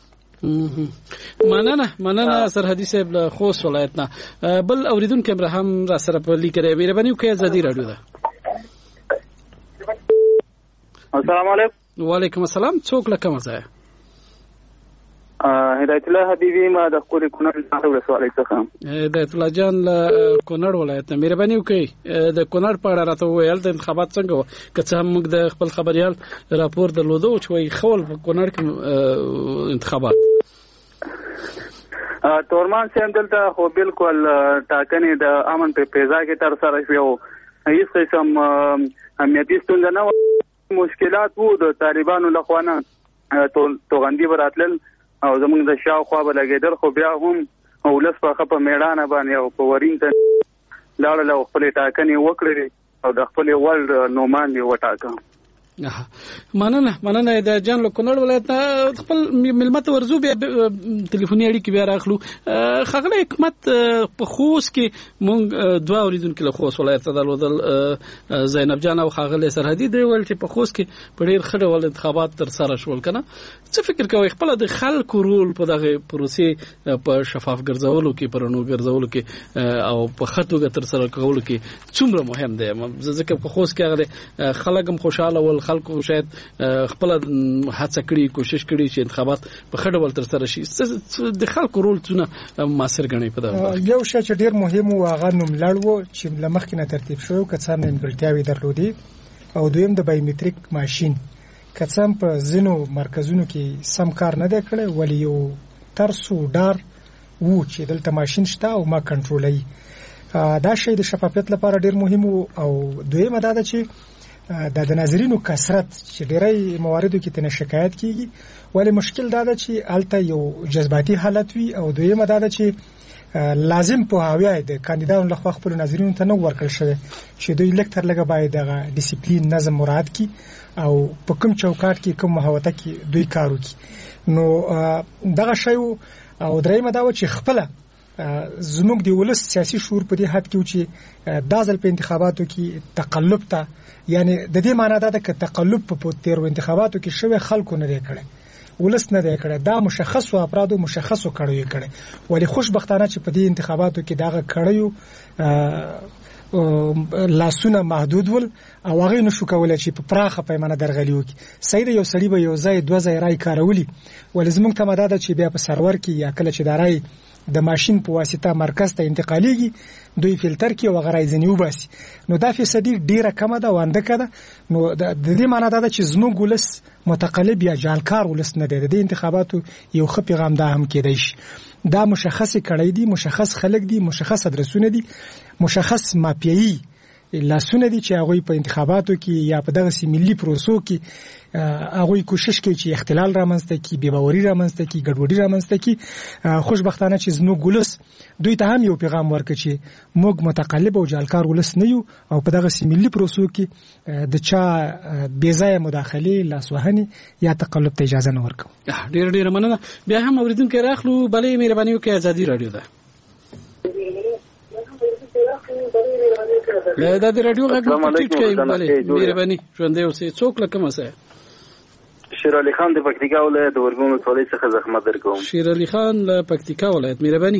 مننه سرحدي صاحب له خوست ولایت نه. بل اوریدونکو ابراهیم را سره په لیکره مهرباني وکړئ. ازادي راډیو ده. السلام علیکم. وعلیکم السلام. څوک له کومه ځایه؟ هدایت الله حبیبی ما د خپل کونړ ولسوالۍ څخه. هدایت الله جان له کونړ ولایت نه مهرباني وکړئ د کونړ په اړه راته وویل د انتخابات څنګه و که څه هم موږ د خپل خبريال راپور درلودو چې وایي خول په کونړ کې انتخابات تورمان سیم دلته خو بالکل ټاکنې د امن په فضا کې تر سره شو. هیڅ قسم امنیتي ستونزه نه مشکلات وو د طالبانو لخوا نه توغندي براتل او زمونږ د شاوخوا به لګېدل خو بیا هم ولس په خپه میړانه باندې او په ورین ته لاړل او خپل ټاکنې وکړې او د خپل ورلد نومان یې وټاکه. مننه د جان له کونړ ولایت خپل ملمت ورزو بیا ټلیفوني اړیکې بیا راخلو. خغله حکمت په خوست کې مونږ دوه اوریدونکو له خوست ولایت درلودل زینب جان او خغله سرحدي دی ول چې په خوست کې په ډیر خړه ول انتخابات تر سره شول کنه. څه فکر کوي خپل د خلکو رول په دغه پروسې په شفاف ګرځولو کې پرونو ګرځولو کې او په خطوګه تر سره کولو کې څومره مهم دی؟ ځکه په خوست کې هغه خلک هم خوشاله ول خلکو شاید خپل هڅه کړي کوشش کړي چې انتخابات په خړه ول تر سره شي. د خلکو رول څونه موثر غني په دغه یو شی چې ډیر مهم و هغه نوم لړو چې لمخکې نه ترتیب شو کڅام نیمګړتیاوي درلودي او دویم د بایومټریک ماشين کڅام په زینو مرکزونو کې سم کار نه دی کړی ولی یو ترسو ډار وو چې دلته ماشين شته او ما کنټرولوي. دا شی د شفافیت لپاره ډیر مهم او دویمه دا ده چې د ناظرینو کثرت چې ډیری مواردو کې تنه شکایت کیږي ولی مشکل دا ده چې الته یو جذباتي حالت وي او دویمه دا ده چې لازم په هاوی د کاندیدانو لخوا خپل ناظرینو ته نو ورکړل شوی چې دوی لکتر لګه باید د ډیسپلین نظم مراعات کی او په کوم چوکاټ کې کوم محوطه کې دوی کار وکړي. نو دغه شی او درېمه دا و چې خپل زموږ د ولس سیاسي شعور په دې حد کې چې د ځل په انتخاباتو کې تقلب ته یعنی د دې معنی دا ده چې تقلب په تیرو انتخاباتو کې شوی خلکو نه کړي ولس نه دی کړی دا مشخص او افرادو مشخصو کړی کړي ولی خوشبختانه چې په دې انتخاباتو کې داغه کړیو لاسونه محدود ول او هغه نشو کولای چې په پراخه پیمانه درغلیو کې سید یو سړي به یو ځای دوه ځای رای کارولي ولې زموږ ته مدد چې بیا په سرور کې یا کله چې دارای د ماشين په واسطه مرکز ته انتقاليږي دوی فلټر کې او غړای ځنیو باسي نو دا فیصدي ډیره کمه ده وانده کده نو د دې معنی دا چې زموږ ولس متقلب یا جالکار ولس نه دی د انتخاباتو یو خ پیغام ده هم کېدای شي دا مشخص کړی دي مشخص خلک دي مشخص ادرسونه دي مشخص ماپیایي لاسونه دي چې هغه په انتخاباتو کې یا په دغه ملي پروسو کې هغه کوشش کوي چې اختلال رامنځته کړي، بې باوري رامنځته کړي، ګډوډي رامنځته کړي. خوشبختانه چې زموږ ولس دوی ته هم یو پیغام ورکړي چې موږ متقلب او جالکار ولس نه یو او په دغه ملي پروسو کې د چا بې ځایه مداخله لاسوهنې یا تقلب ته اجازه نه ورکوو. ډېر مننه. بیا هم اوریدونکو راخلو. بلې مهرباني وکړئ، ازادي رادیو ده. دا د رادیو غږ ټیټ کړئ. بلې مهرباني ژوندی اوسئ. څوک له کومه ځایه؟ شیر علي خان د پکتیکا ولایت د ورګون ولسوالۍ څخه زحمت درکوم. شیر علي خان له پکتیکا ولایت، مهرباني.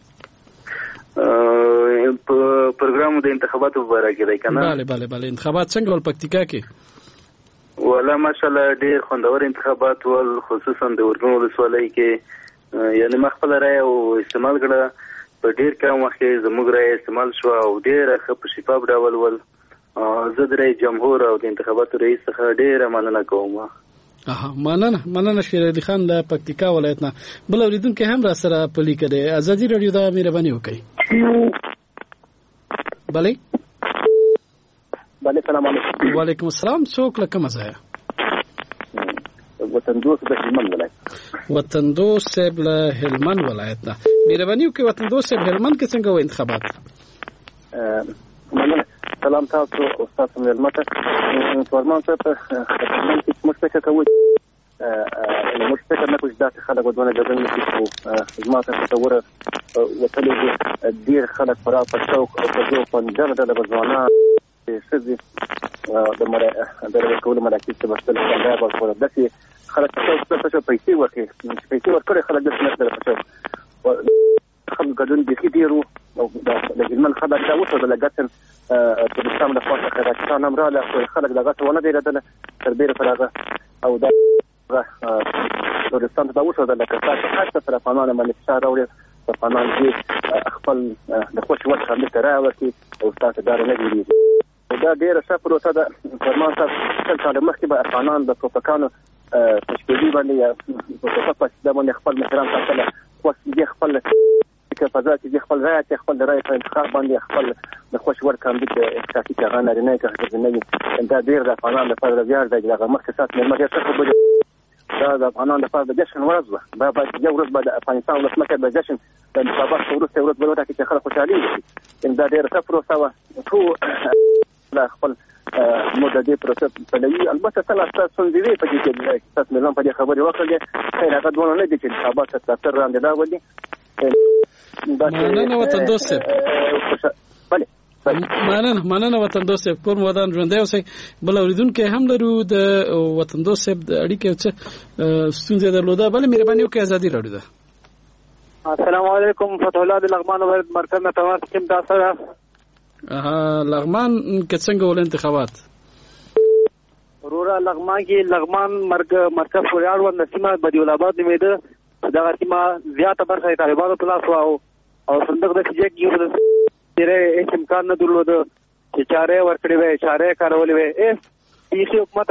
پروګرام د انتخاباتو په اړه کې دی کنه؟ بله انتخابات څنګه ول پکتیکا کې؟ ولا ماشاءالله ډېر خوندور انتخابات ول، خصوصا د ورګون ولسوالۍ کې. یعنی ما خپل رائے او استعمال کړه، په ډېر کم وخت کې زموږ رائے استعمال شو او ډېر ښه په شفاف ډول ول. زه د رئیس جمهور او د انتخاباتو رئیس څخه ډېره مننه کوم. مننه شیر علي خان له پکتیکا ولایت نه. بل اوریدونکو هم را سره پلی کړي. ازادي رادیو دا مهرباني وکړي. بله سلام علیکم. وعلیکم السلام. څوک له کومه ځایه؟ وطندوس د هلمند ولایت. وطندوس صاحب له هلمند ولایت نه. مهرباني وکړئ وطندوس صاحب هلمند کې څنګه و انتخابات؟ مننه. سلام تاسو استاد ملمته. فرمان صاحب هلمند کې موږ فکر کوو موږ فکر نه کوو چې داسې خلک ودونه ګډون وکړي، خو زما ته تصوره وتلي دي ډېر خلک فرا په شوق او په ذوق باندې ډله به ځوانان ښځې د رایې کولو مراکز ته بستل دا به داسې خلک په شوق څه پیسې ورکړي، پیسې ورکړي خلک داسې نه کړي په شوق خلک ګډون بیخي ډېر وو. د هلمند خبر دا وشوله ګټن ترکستان له خوا څخه راکستان هم راغله، خو خلک د ګټه ونه درېدله تر ډېره پر هغه او دا ترکستان ته دا وشوله لکه تاسو هر څه پر افغانانو باندې فشار راوړي، افغانان دې خپل د خوښ وخت خامې ته رایه ورکړي او ستاسو داره نه جوړېږي. دا ډېره ښه پروسه ده. فرمان صاحب شل کاله مخکې به افغانان د ټوپکانو تشکیلي باندې یا په ټوپک وسیله باندې خپل مشران ټاکله، خو دې خپل فضا کې خپل رایه کې خپل رایه په انتخاب باندې خپل د خوښ وړ کاندید احساسي چې هغه نارینه که ښځینه وي، دا ډېر د افغانانو لپاره د ویاړ دی چې هغه مخکې سات مېلمه ډېر څه خبرې دا د افغانانو لپاره د جشن ورځ وه. دا باید یو ورځ به د افغانستان ولسمشر د جشن د انتخابات وروسته ورځ به وټاکي چې خلک خوشحالي وکړي. دا ډېره ښه پروسه وه. ټول خپل موږ د دې پروسه پلوي. البته څه لاسته ستونزې وې په دې کې ستاسو مېلمه په دې خبرې وکړلې، خیر هغه دونه نه دي چې انتخابات ته تاثیر راندې راولي. مننه وطندوس صاحب. مننه وطندوس صاحب. کور ودان ژوندی اوسئ. بل اوریدونکو هم لرو د وطندوس صاحب د اړیکې څه ستونزې درلوده. بل مهرباني وکړئ ازادي رادیو ده. السلام علیکم. فتح الله د لغمان مرکز نه تماس کوم. تاسو لغمان کې څنګه ول انتخابات؟ ورور لغمان کې لغمان مرکز فریاد و نسیمه بدیول آباد نیمه دغه سیمه زیاته برخه طالبانو په لاس او صندوق د سجګ یو د ډېر امکان نه درلود چې چاره ورکړې وې، چاره کارولې وې. حکومت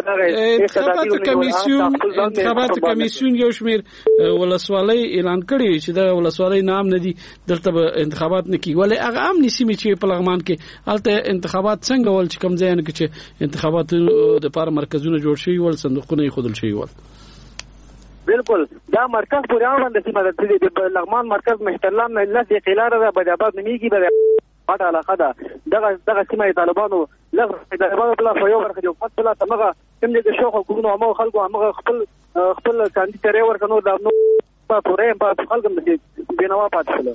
انتخابات کمیسیون یو شمیر ولسوالۍ اعلان کړی چې دا ولسوالۍ نام نه دي دلته انتخابات نه کیږي، ولې هغه عام نسیمه چې په لغمان کې الته انتخابات څنګه ول چې کوم ځای نه کې چې انتخابات د لپاره مرکزونه جوړ شي ول صندوقونه یې خودل شي ول. بالکل دا مرکز پورې باندې سیمه د لغمان مرکز محتلام نه لږ قلاره ده بداباد نمیږي به پټه علاقه ده. دغه سیمه طالبانو لږ طالبانو په لاس یو ورکړي حکومت په لاس هغه کوم دي شوخ حکومتونو هغه خلکو هغه خپل کاندید ترې ورکنو دا نو په پورې په خلکو د بنوا پات شول.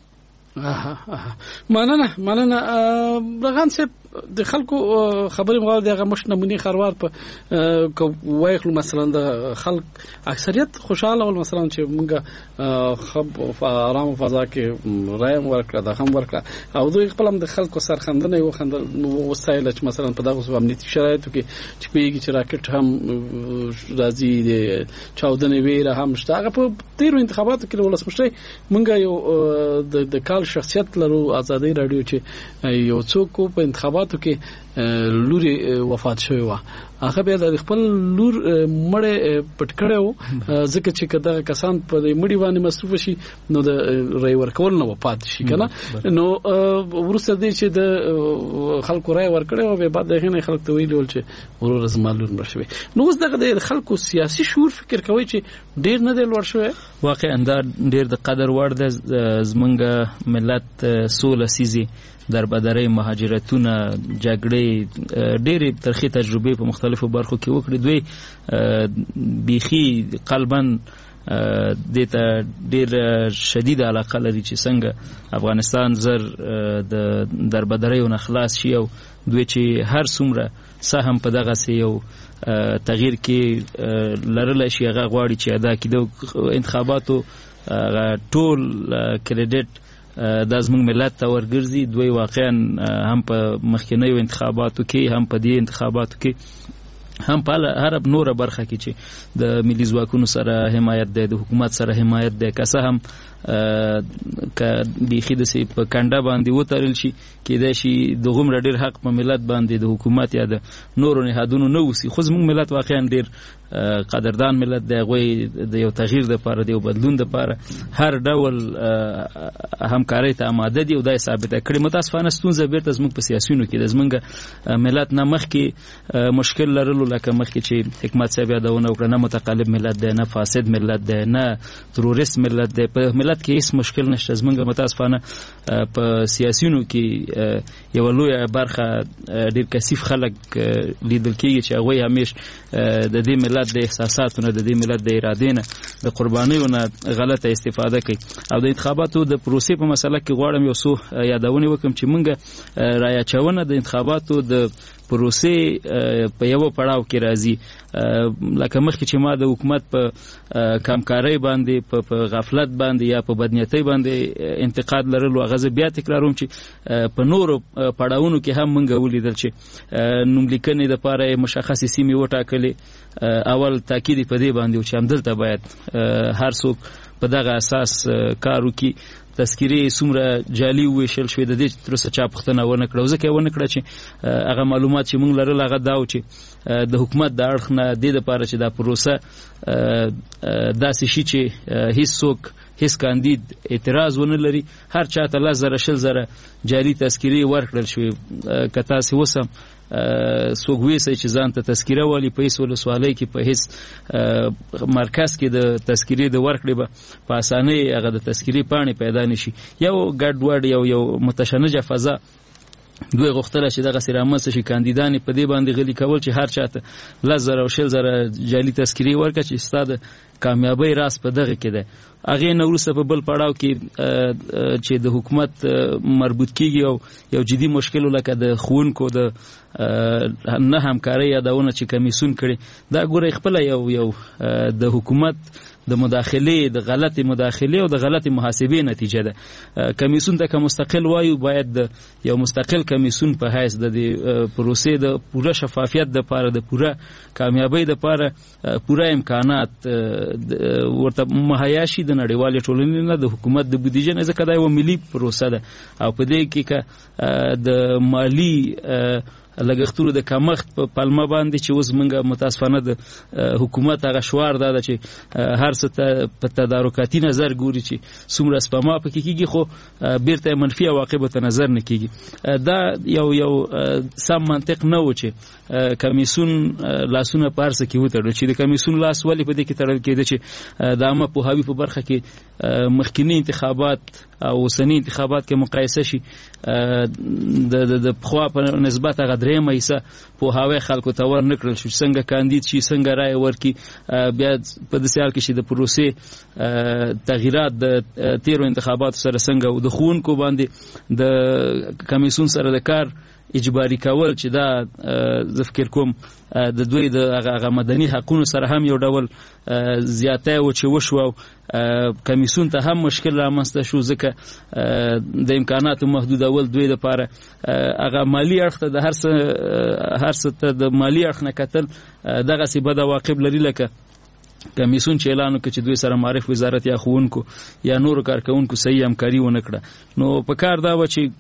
مننه رغان صاحب. د خلکو خبرې مغاو دغه مش نمونی خروار په وایخلو مثلا د خلک اکثریت خوشاله ول مثلا چې مونږه خب آرام فضا کې رایم ورکړه د هم ورکړه او دوی خپل هم د خلکو سرخندنه یو خندل وسایل چې مثلا په دغه امنیتي شرایطو کې چې پیږي چې راکټ هم راځي د چاودنې ویره هم شته. هغه په تیرو انتخاباتو کې ولسمشر مونږه یو د کال شخصیت لرو ازادي رادیو چې یو څوک په انتخاباتو کې لوري وفات شوی و هغه بیا د خپل لور مړ پټ کړو ځکه چې کدا کسان په مړی باندې مصروف شي نو د رای ورکول نه وپات شي کنه نو ورسره دې چې د خلکو رای ورکړو به بعد دغه نه خلک ته ویلول چې ورور زمالون مرشوي نو اوس دغه د خلکو سیاسي شعور فکر کوي چې ډیر نه دی لوړ شوی واقعا دا ډیر د قدر وړ د زمونږ ملت سوله سيزي دربدري مهاجرتونه جګړې ډېرې ترخی تجربې په مختلفو برخو کې وکړې دوی بيخي قلباً دته ډېر شدید علاقه لري چې څنګه افغانستان زر د دربدريو نه خلاص شي او دوی چې هر څومره سهم په دغه سي یو تغییر کې لرل شي هغه غواړي چې ادا کړي د انتخاباتو ټول کریډټ د زموږ ملت ته ورګرځي دوی واقعا هم په مخکنیو انتخاباتو کې هم په دې انتخاباتو کې هم په هر نور برخه کې چې د ملي ځواکونو سره حمایت دی د حکومت سره حمایت دی که څه هم ک بيخي د سي په کنده باندې وترل شي کېدای شي د غومره ډیر حق په ملت باندې د حکومت یا د نورو نهادونو نه وسی خو زموږ ملت واقعا ډیر قدردان ملت دی غوي د یو تغییر د لپاره د یو بدلون د لپاره هر ډول همکاري ته آماده دي او دا ثابته کړي متاسفانه ستونزه بیرته زموږ په سیاسيونو کې د زموږ ملت نه مخ کې مشکل لرلو لکه مخ کې چې حکومت صاحب یادونه وکړه نه متقلب ملت دی نه فاسد ملت دی نه تروریست ملت دی په ملت کې هیڅ مشکل نشته زموږ متاسفانه په سیاسيونو کې یو لوی برخه ډیر کثیف خلک لیدل کېږي چې هغه همیش د دې ملت د احساساتو نه د دې ملت د ارادې نه د قربانیو نه غلطه استفاده کوي او د انتخاباتو د پروسې په مسله کې غواړم یو څه یادونه وکم چې موږ رایه چونه د انتخاباتو د پروسې په یو پړاو کې راځي لکه مخکې چې ما د حکومت په کمکارۍ باندې په غفلت باندې یا په بدنیتۍ باندې انتقاد لرلو غزه بیا تکراروم چې په نورو پړاوونو کې هم موږ ولیدل چې نوملیکنې د لپاره مشخصې سیمې وټاکلې اول تاکید په دې باندې چې همدلته باید هر څوک په دغه اساس کار وکړي تذکری سمره جعلی وشل شوې د دې تر څه چا پختنه ونه کړو ځکه ونه کړ چې هغه معلومات چې موږ لرل هغه داو چې د حکومت د اړخ نه د لپاره چې دا پروسه داسې شي چې هیڅ کاندید اعتراض ونه لري هر چاته 10,000 جعلی تذکری ورکړل شوې کته سي وسم سوګوي چې ځان ته تذکره والی په هیڅ ولسوالۍ کې په هیڅ مرکز کې د تذکری د ورکړې په اسانۍ هغه د تذکری پاڼې پیدا نشي یو ګډوډ یو متشنجه فضا دوی غوښتل چې دغه سرامت شي کاندیدان په دې باندې غلي کول چې هر چاته 10,000 جعلی تذکری ورکړي چې ستاده کامیابی راس په دغه کې ده اغه نورسه په بل پړاو کې چې د حکومت مربوط کیږي او یو جدي مشکل لکه د خوونکو د نه همکاري یادونه چې کمیسون کړي دا ګوره خپل یو د حکومت د مداخله د غلطي مداخله او د غلطي محاسبه نتیجه ده کمیسون ته مستقل وایو باید یو مستقل کمیسون په حیث د پروسې د پوره شفافیت د لپاره د پوره کامیابی د لپاره پوره امکانات ورته مهیا شي د نړیوال ټولنې نه د حکومت د بودیجه نه ځکه دا یو ملي پروسه ده او په دې کې د مالی لګښتونو د کمښت په پلمه باندې چې اوس موږ متاسفانه د حکومت هغه شوار ده چې هر څه په تدارکاتي نظر ګوري چې څومره سپما پکې کیږي خو بیرته منفي عواقب ته نظر نه کیږي دا یو سم منطق نه و چې کمیسون لاسونه پارسه کې وتړل چې د کمیسون لاس ولې په دې کې تړل کېده چې د عامه پوهاوی په برخه کې مخکینی انتخابات او اوسنی انتخابات کې مقایسه شي د خوا په نسبت هغه درېمه حصہ پوهاوی خلکو ته ورنکړل شو څنګه کاندید شي څنګه رائے ورکي بیا په دې سیال کې چې د پروسې تغیرات د تیرو انتخاباتو سره څنګه د خوونکو باندې د کمیسون سره د کار اجباري کول چې دا زه فکر کوم د دوی د هغه مدني حقوقو سره هم یو ډول زیاته و چې وشو کمیسون ته هم مشکل رامنځته شو ځکه د امکاناتو محدودول دوی لپاره هغه مالی اړخ ته د هر څه ته د مالی اړخ نه کتل دغه سی بد عواقب لري لکه کمیسون چې اعلان وکړي چې دوی سره معرف وزارت یا خوونکو یا نور کارکونکو صحیح همکاري ونه کړه نو په کار دا و چې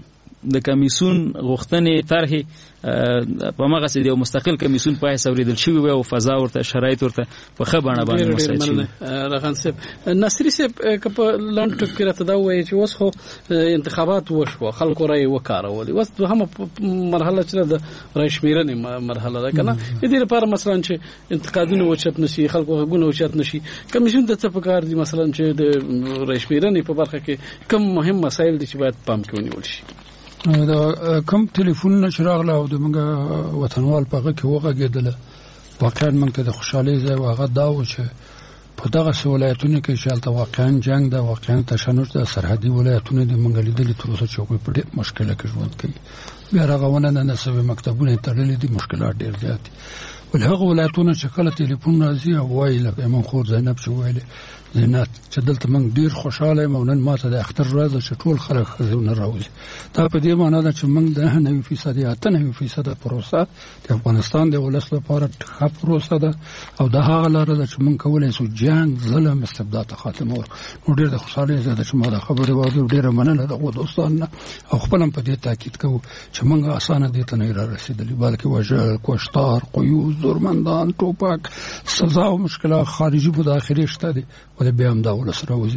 د کمیسون غوښتنې طرحې په مغه سي د مستقل کمیسون په حساب ریدل شوی او فضا ورته شرایط ورته په خبره باندې مساعد شي. رغان صاحب نصری صاحب کپ لاند ټکر ته دا وایي چې اوس خو انتخابات وشو خلکو رای وکارول اوس هم مرحله چې د رای شمیرنې مرحله ده کنه د دې لپاره مثلا چې انتقادونه وچت نشي خلکو غوونه وچت نشي کمیسون د څه په کار دي مثلا چې د رای شمیرنې په برخه کې کوم مهم مسایل دي چې باید پام کې ونیول شي. دا کوم ټلیفون نشراغله او د موږ وطنوال په هغه کې وغږېدل واقعا موږ ته د خوشحالۍ ځای هغه دا و چې په دغه ولایتونو کې چې هلته واقعا جنگ ده واقعا تشنج ده سرحدي ولایتونه دي موږ لیدلي تر اوسه چې هغوی په ډېر مشکله کې ژوند کوي بیا رغونه نه نسوي مکتبونه یې تړلي دي مشکلات ډېر زیات دي ولې هغه ولایتونه چې کله ټلیفون راځي او وایي لکه ایمان خور زینب چې ویلې زینات چې دلته موږ ډېر خوشحاله یم او نن ماته د اختر ورځ ده چې ټول خلک ښځونه راوځي دا په دې معنا ده چې موږ د 9% یا 8% پروسه د افغانستان د ولس لپاره ښه پروسه ده او د هغه لاره ده چې موږ کولی شو جنګ ظلم استبداد ته خاتمه ورکړو نو ډېر د خوشحالۍ ځای ده چې ما دا خبرې واورې ډېره مننه د هغو دوستانو نه او خپل هم په دې تاکید کوو چې موږ اسانه دې ته نه یو رارسېدلي بلکې وژل کشتار قیود زورمندان ټوپک سزا او مشکلات خارجي مداخلې شته دي ولې بیا هم دا ولس راوځي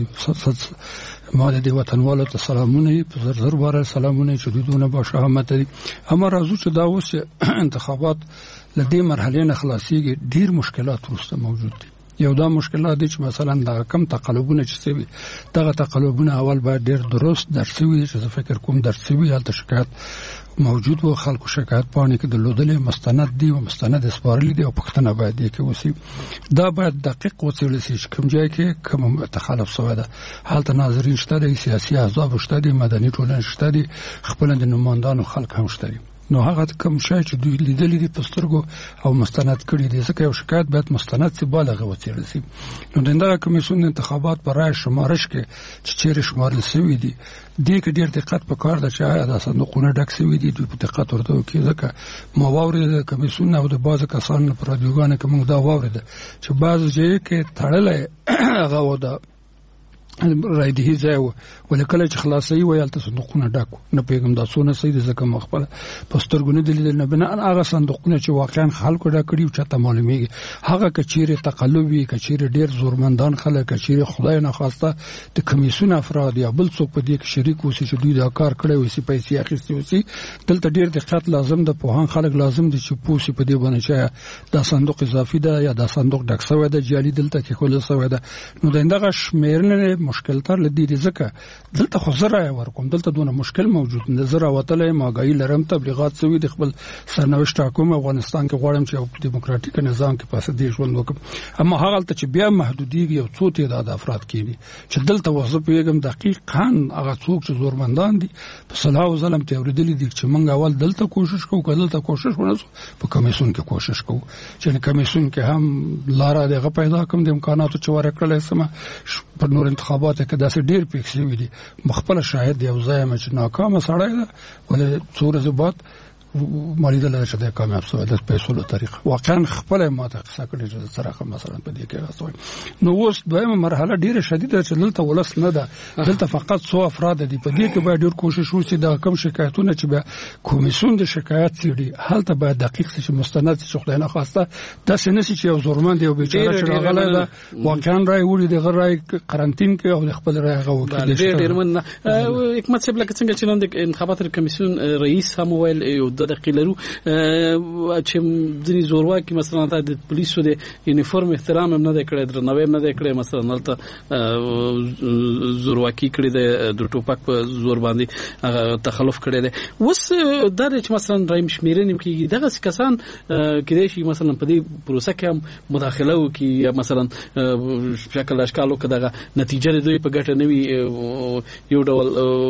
ما د دې وطنوالو ته سلامونه په زر باره سلامونه چې دوی دونه باشهامت دي اما راځو چې دا اوس انتخابات له دې مرحلې نه خلاصېږي ډېر مشکلات وروسته موجود دي یو دا مشکلات دي چې مثلا دا کم تقلبونه چې سوي دغه تقلبونه اول باید ډېر درست درس وي چې زه فکر کوم درس وي هلته شکایت موجود و خلکو شکایت پاڼې کې درلودلې مستند دي او مستند سپارلي دي او پوښتنه باید یې کې وشي دا باید دقیق وڅېړل شي چې کوم ځای کې کوم تخلف شوی ده هلته ناظرین شته دي سیاسي احزاب شته دي مدني ټولنه شته دي خپل د نمایندانو خلک هم شته دي نو هغه کوم شی چې دوی لیدلې دي په سترګو او مستند کړي دي ځکه یو شکایت باید مستند سي بالغ وڅېړل شي نو دغه کمیسیون انتخابات پر رای شمارش کې چې چیرې شمارل شوی دي دې کې ډېر دقت پکار ده چې آیا دا صندوقونه ډک شوي دي دوی په دقت ورته وکړي ځکه ما واورېده کمیسیون او د بعضو کسانو په راډیوګانو کې موږ دا واورېده چې بعضو ځایو کې تړلی هغه و د رایدهي ځای و ولې کله چې خلاصوي وایي هلته صندوقونه ډک و نه پوهېږم دا څونه صحیح دي ځکه ما خپله په سترګو نه دي لیدل نه بنا هغه صندوقونه چې واقعا خلکو ډک کړي چاته معلومېږي هغه که چیرې تقلب وي که چیرې ډېر زورمندان خلک که چیرې خدای ناخواسته د کمیسیون افراد یا بل څوک په دې کې شریک اوسي چې دوی دا کار کړی وي پیسې اخیستې اوسي دلته ډېر دقت لازم ده پوهان خلک لازم دي چې پوه شي په دې باندې چې دا صندوق اضافي ده یا دا صندوق ډک شوی ده جعلي دلته کېښودل شوی ده نو د دغه شمېرنې مشکل تر لدی ځکه دلته خو زه رایه ورکوم دلته دونه مشکل موجود نه زه راوتلی یم آګاهي لرم تبلیغات شوي د خپل سرنوشت ټاکم افغانستان کې غواړم چې یو دیموکراتیک نظام کې په اساسي ژوند وکړم اما هغه هلته چې بیا محدودېږي یو څو تعداد افراد کېني چې دلته اوس زه پوهېږم دقیقاً هغه څوک چې زورمندان دي په صلاح او ظلم ته اورېدلي دي چې موږ اول دلته کوشش کوو که دلته کوشش ونه شو په کمیسیون کې کوشش کوو چې کمیسیون کې هم لاره دغه پیدا کوم د امکاناتو چې ورکړلی سمه په نور انتخاباتو کې داسې ډېر پیښ شوي دي خپله شاهد یو ځای یم چې ناکامه سړی ده ولې څو ورځې بعد ما لیدله چې دی کامیاب شوی د پیسو له طریقه واقعا خپله ما ته قصه کړې چې څرخه مثلا په دې کې راځوي نو اوس دویمه مرحله ډېره شدیده چې دلته ولس نه ده دلته فقط څو افراد دي په دې کې باید ډېر کوشش وشي د کوم شکایتونه چې به کمیسیون د شکایت څېړي هلته باید دقیق شي چې مستند شي خدای ناخواسته داسې نه شي چې یو زورمند یو بیچاره چې راغلی ده واقعا رای وړي دغه رای قرنطین کې او د خپل رای هغه وکړي ډېر مننه حکمت صاحب لکه څنګه چې نن د انتخاباتو کمیسیون رئیس هم ویل یو دقیق لرو چې ځینې زورواکي مثلا د پولیسو د یونیفورم احترام هم نه دی کړی درناوی هم نه دی کړی مثلا هلته زورواکي کړې ده د ټوپک په زور باندې هغه تخلف کړی دی اوس دا دی چې مثلا رایم شمیرنې کېږي دغسې کسان کېدای شي مثلا په دې پروسه کې هم مداخله وکړي یا مثلا شکل اشکال وکړي دغه نتیجه د دوی په ګټه نه وي یو ډول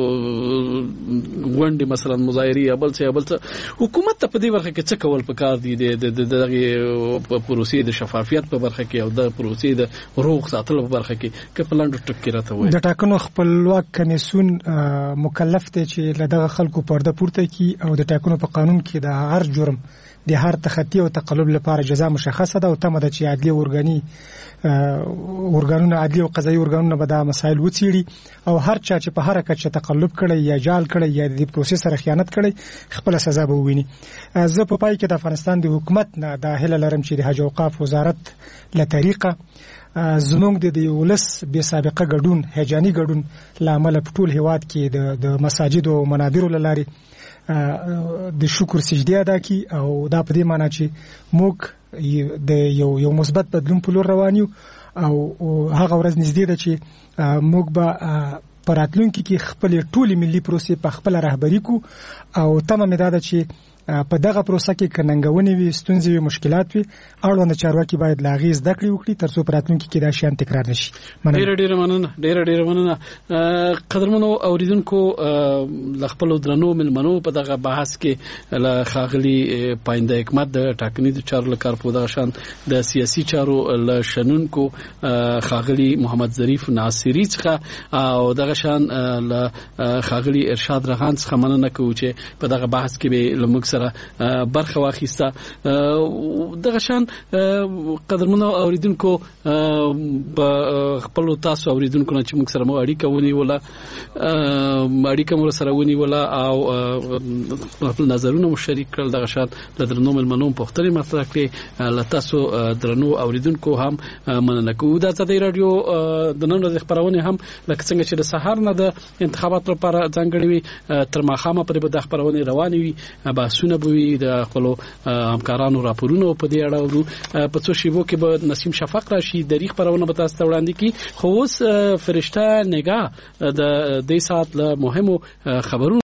غونډې مثلا مظاهرې یا بل څه حکومت ته په دې برخه کې څه کول پکار دي د دغه پروسې د شفافیت په برخه کې او د پروسې د روغ ساتلو په برخه کې که په لاندې ټکي راته وایي د ټاکنو خپلواک کمیسیون مکلف دی چې له دغه خلکو پرده پورته کړي او د ټاکنو په قانون کې د هر جرم د هر تخطي او تقلب لپاره جزا مشخصه ده او تمه ده چې عدلي ورګانونه عدلي او قضایي ورګانونه به دا مسایل وڅېړي او هر چا چې په هر کچه تقلب کړي یا جال کړي یا د پروسس سره خیانت کړي خپل سزا به وویني. زه په پای کې د افغانستان د حکومت نه د هیله لرم چې د حج اوقاف وزارت له طریقه زمونږ د ولس بې سابقه ګډون هجاني ګډون لامل په ټول هیواد کې د مساجد او منابرو لاري د شکر سجدي ادا کی او دا په دې معنی چې موږ د یو مثبت بدلون په لور روان یو او هغه ورځ نږدې ده چې موږ به په راتلونکي کې خپل ټولې ملي پروسې په خپل رهبري کو او تمه مې ده چې په دغه پروسه کې کننګونې وي ستونزې وي مشکلات وي اړوند چارواکي باید لاغي زده کړې وکړي ترڅو په راتلونکي کې دا شیان تکرار نشي. ډېر مننه قدرمنو اوریدونکو خپل درنو ملمنو په دغه بحث کې ښاغلي پاینده حکمت د ټاکنیزو چارو لپاره په دغه شان د سیاسي چارو له شنونکو ښاغلي محمد ظریف ناصری څخه او دغه شان له ښاغلي ارشاد رغان څخه مننه کوو چې په دغه بحث کې به لمږ برخه واخیسته. دغه شان قدرمنو اوریدونکو خپل تاسو اوریدونکو نه چې موږ سره مو اړیکه ونیوله مو سره ونیوله او خپل نظرونه مو شریک کړل. دغه شان د درنو ملمنو پوښتنې مطرح کړې له تاسو درنو اوریدونکو هم مننه کوو. د ازادي رادیو د نن ورځې خبرونه هم لکه څنګه چې د سهار نه د انتخاباتو لپاره ځانګړي وي تر ماښامه پورې به د خبرونه روانې وي بحثونه به وي د خپل همکارانو راپورونه په دې اړه ورو په څو شیبو کې به نسیم شفق راشي د ریخ خبرونه به تاسو ته وړاندې کی. خو اوس فرشته نگاه د دې سات له مهمو خبرونو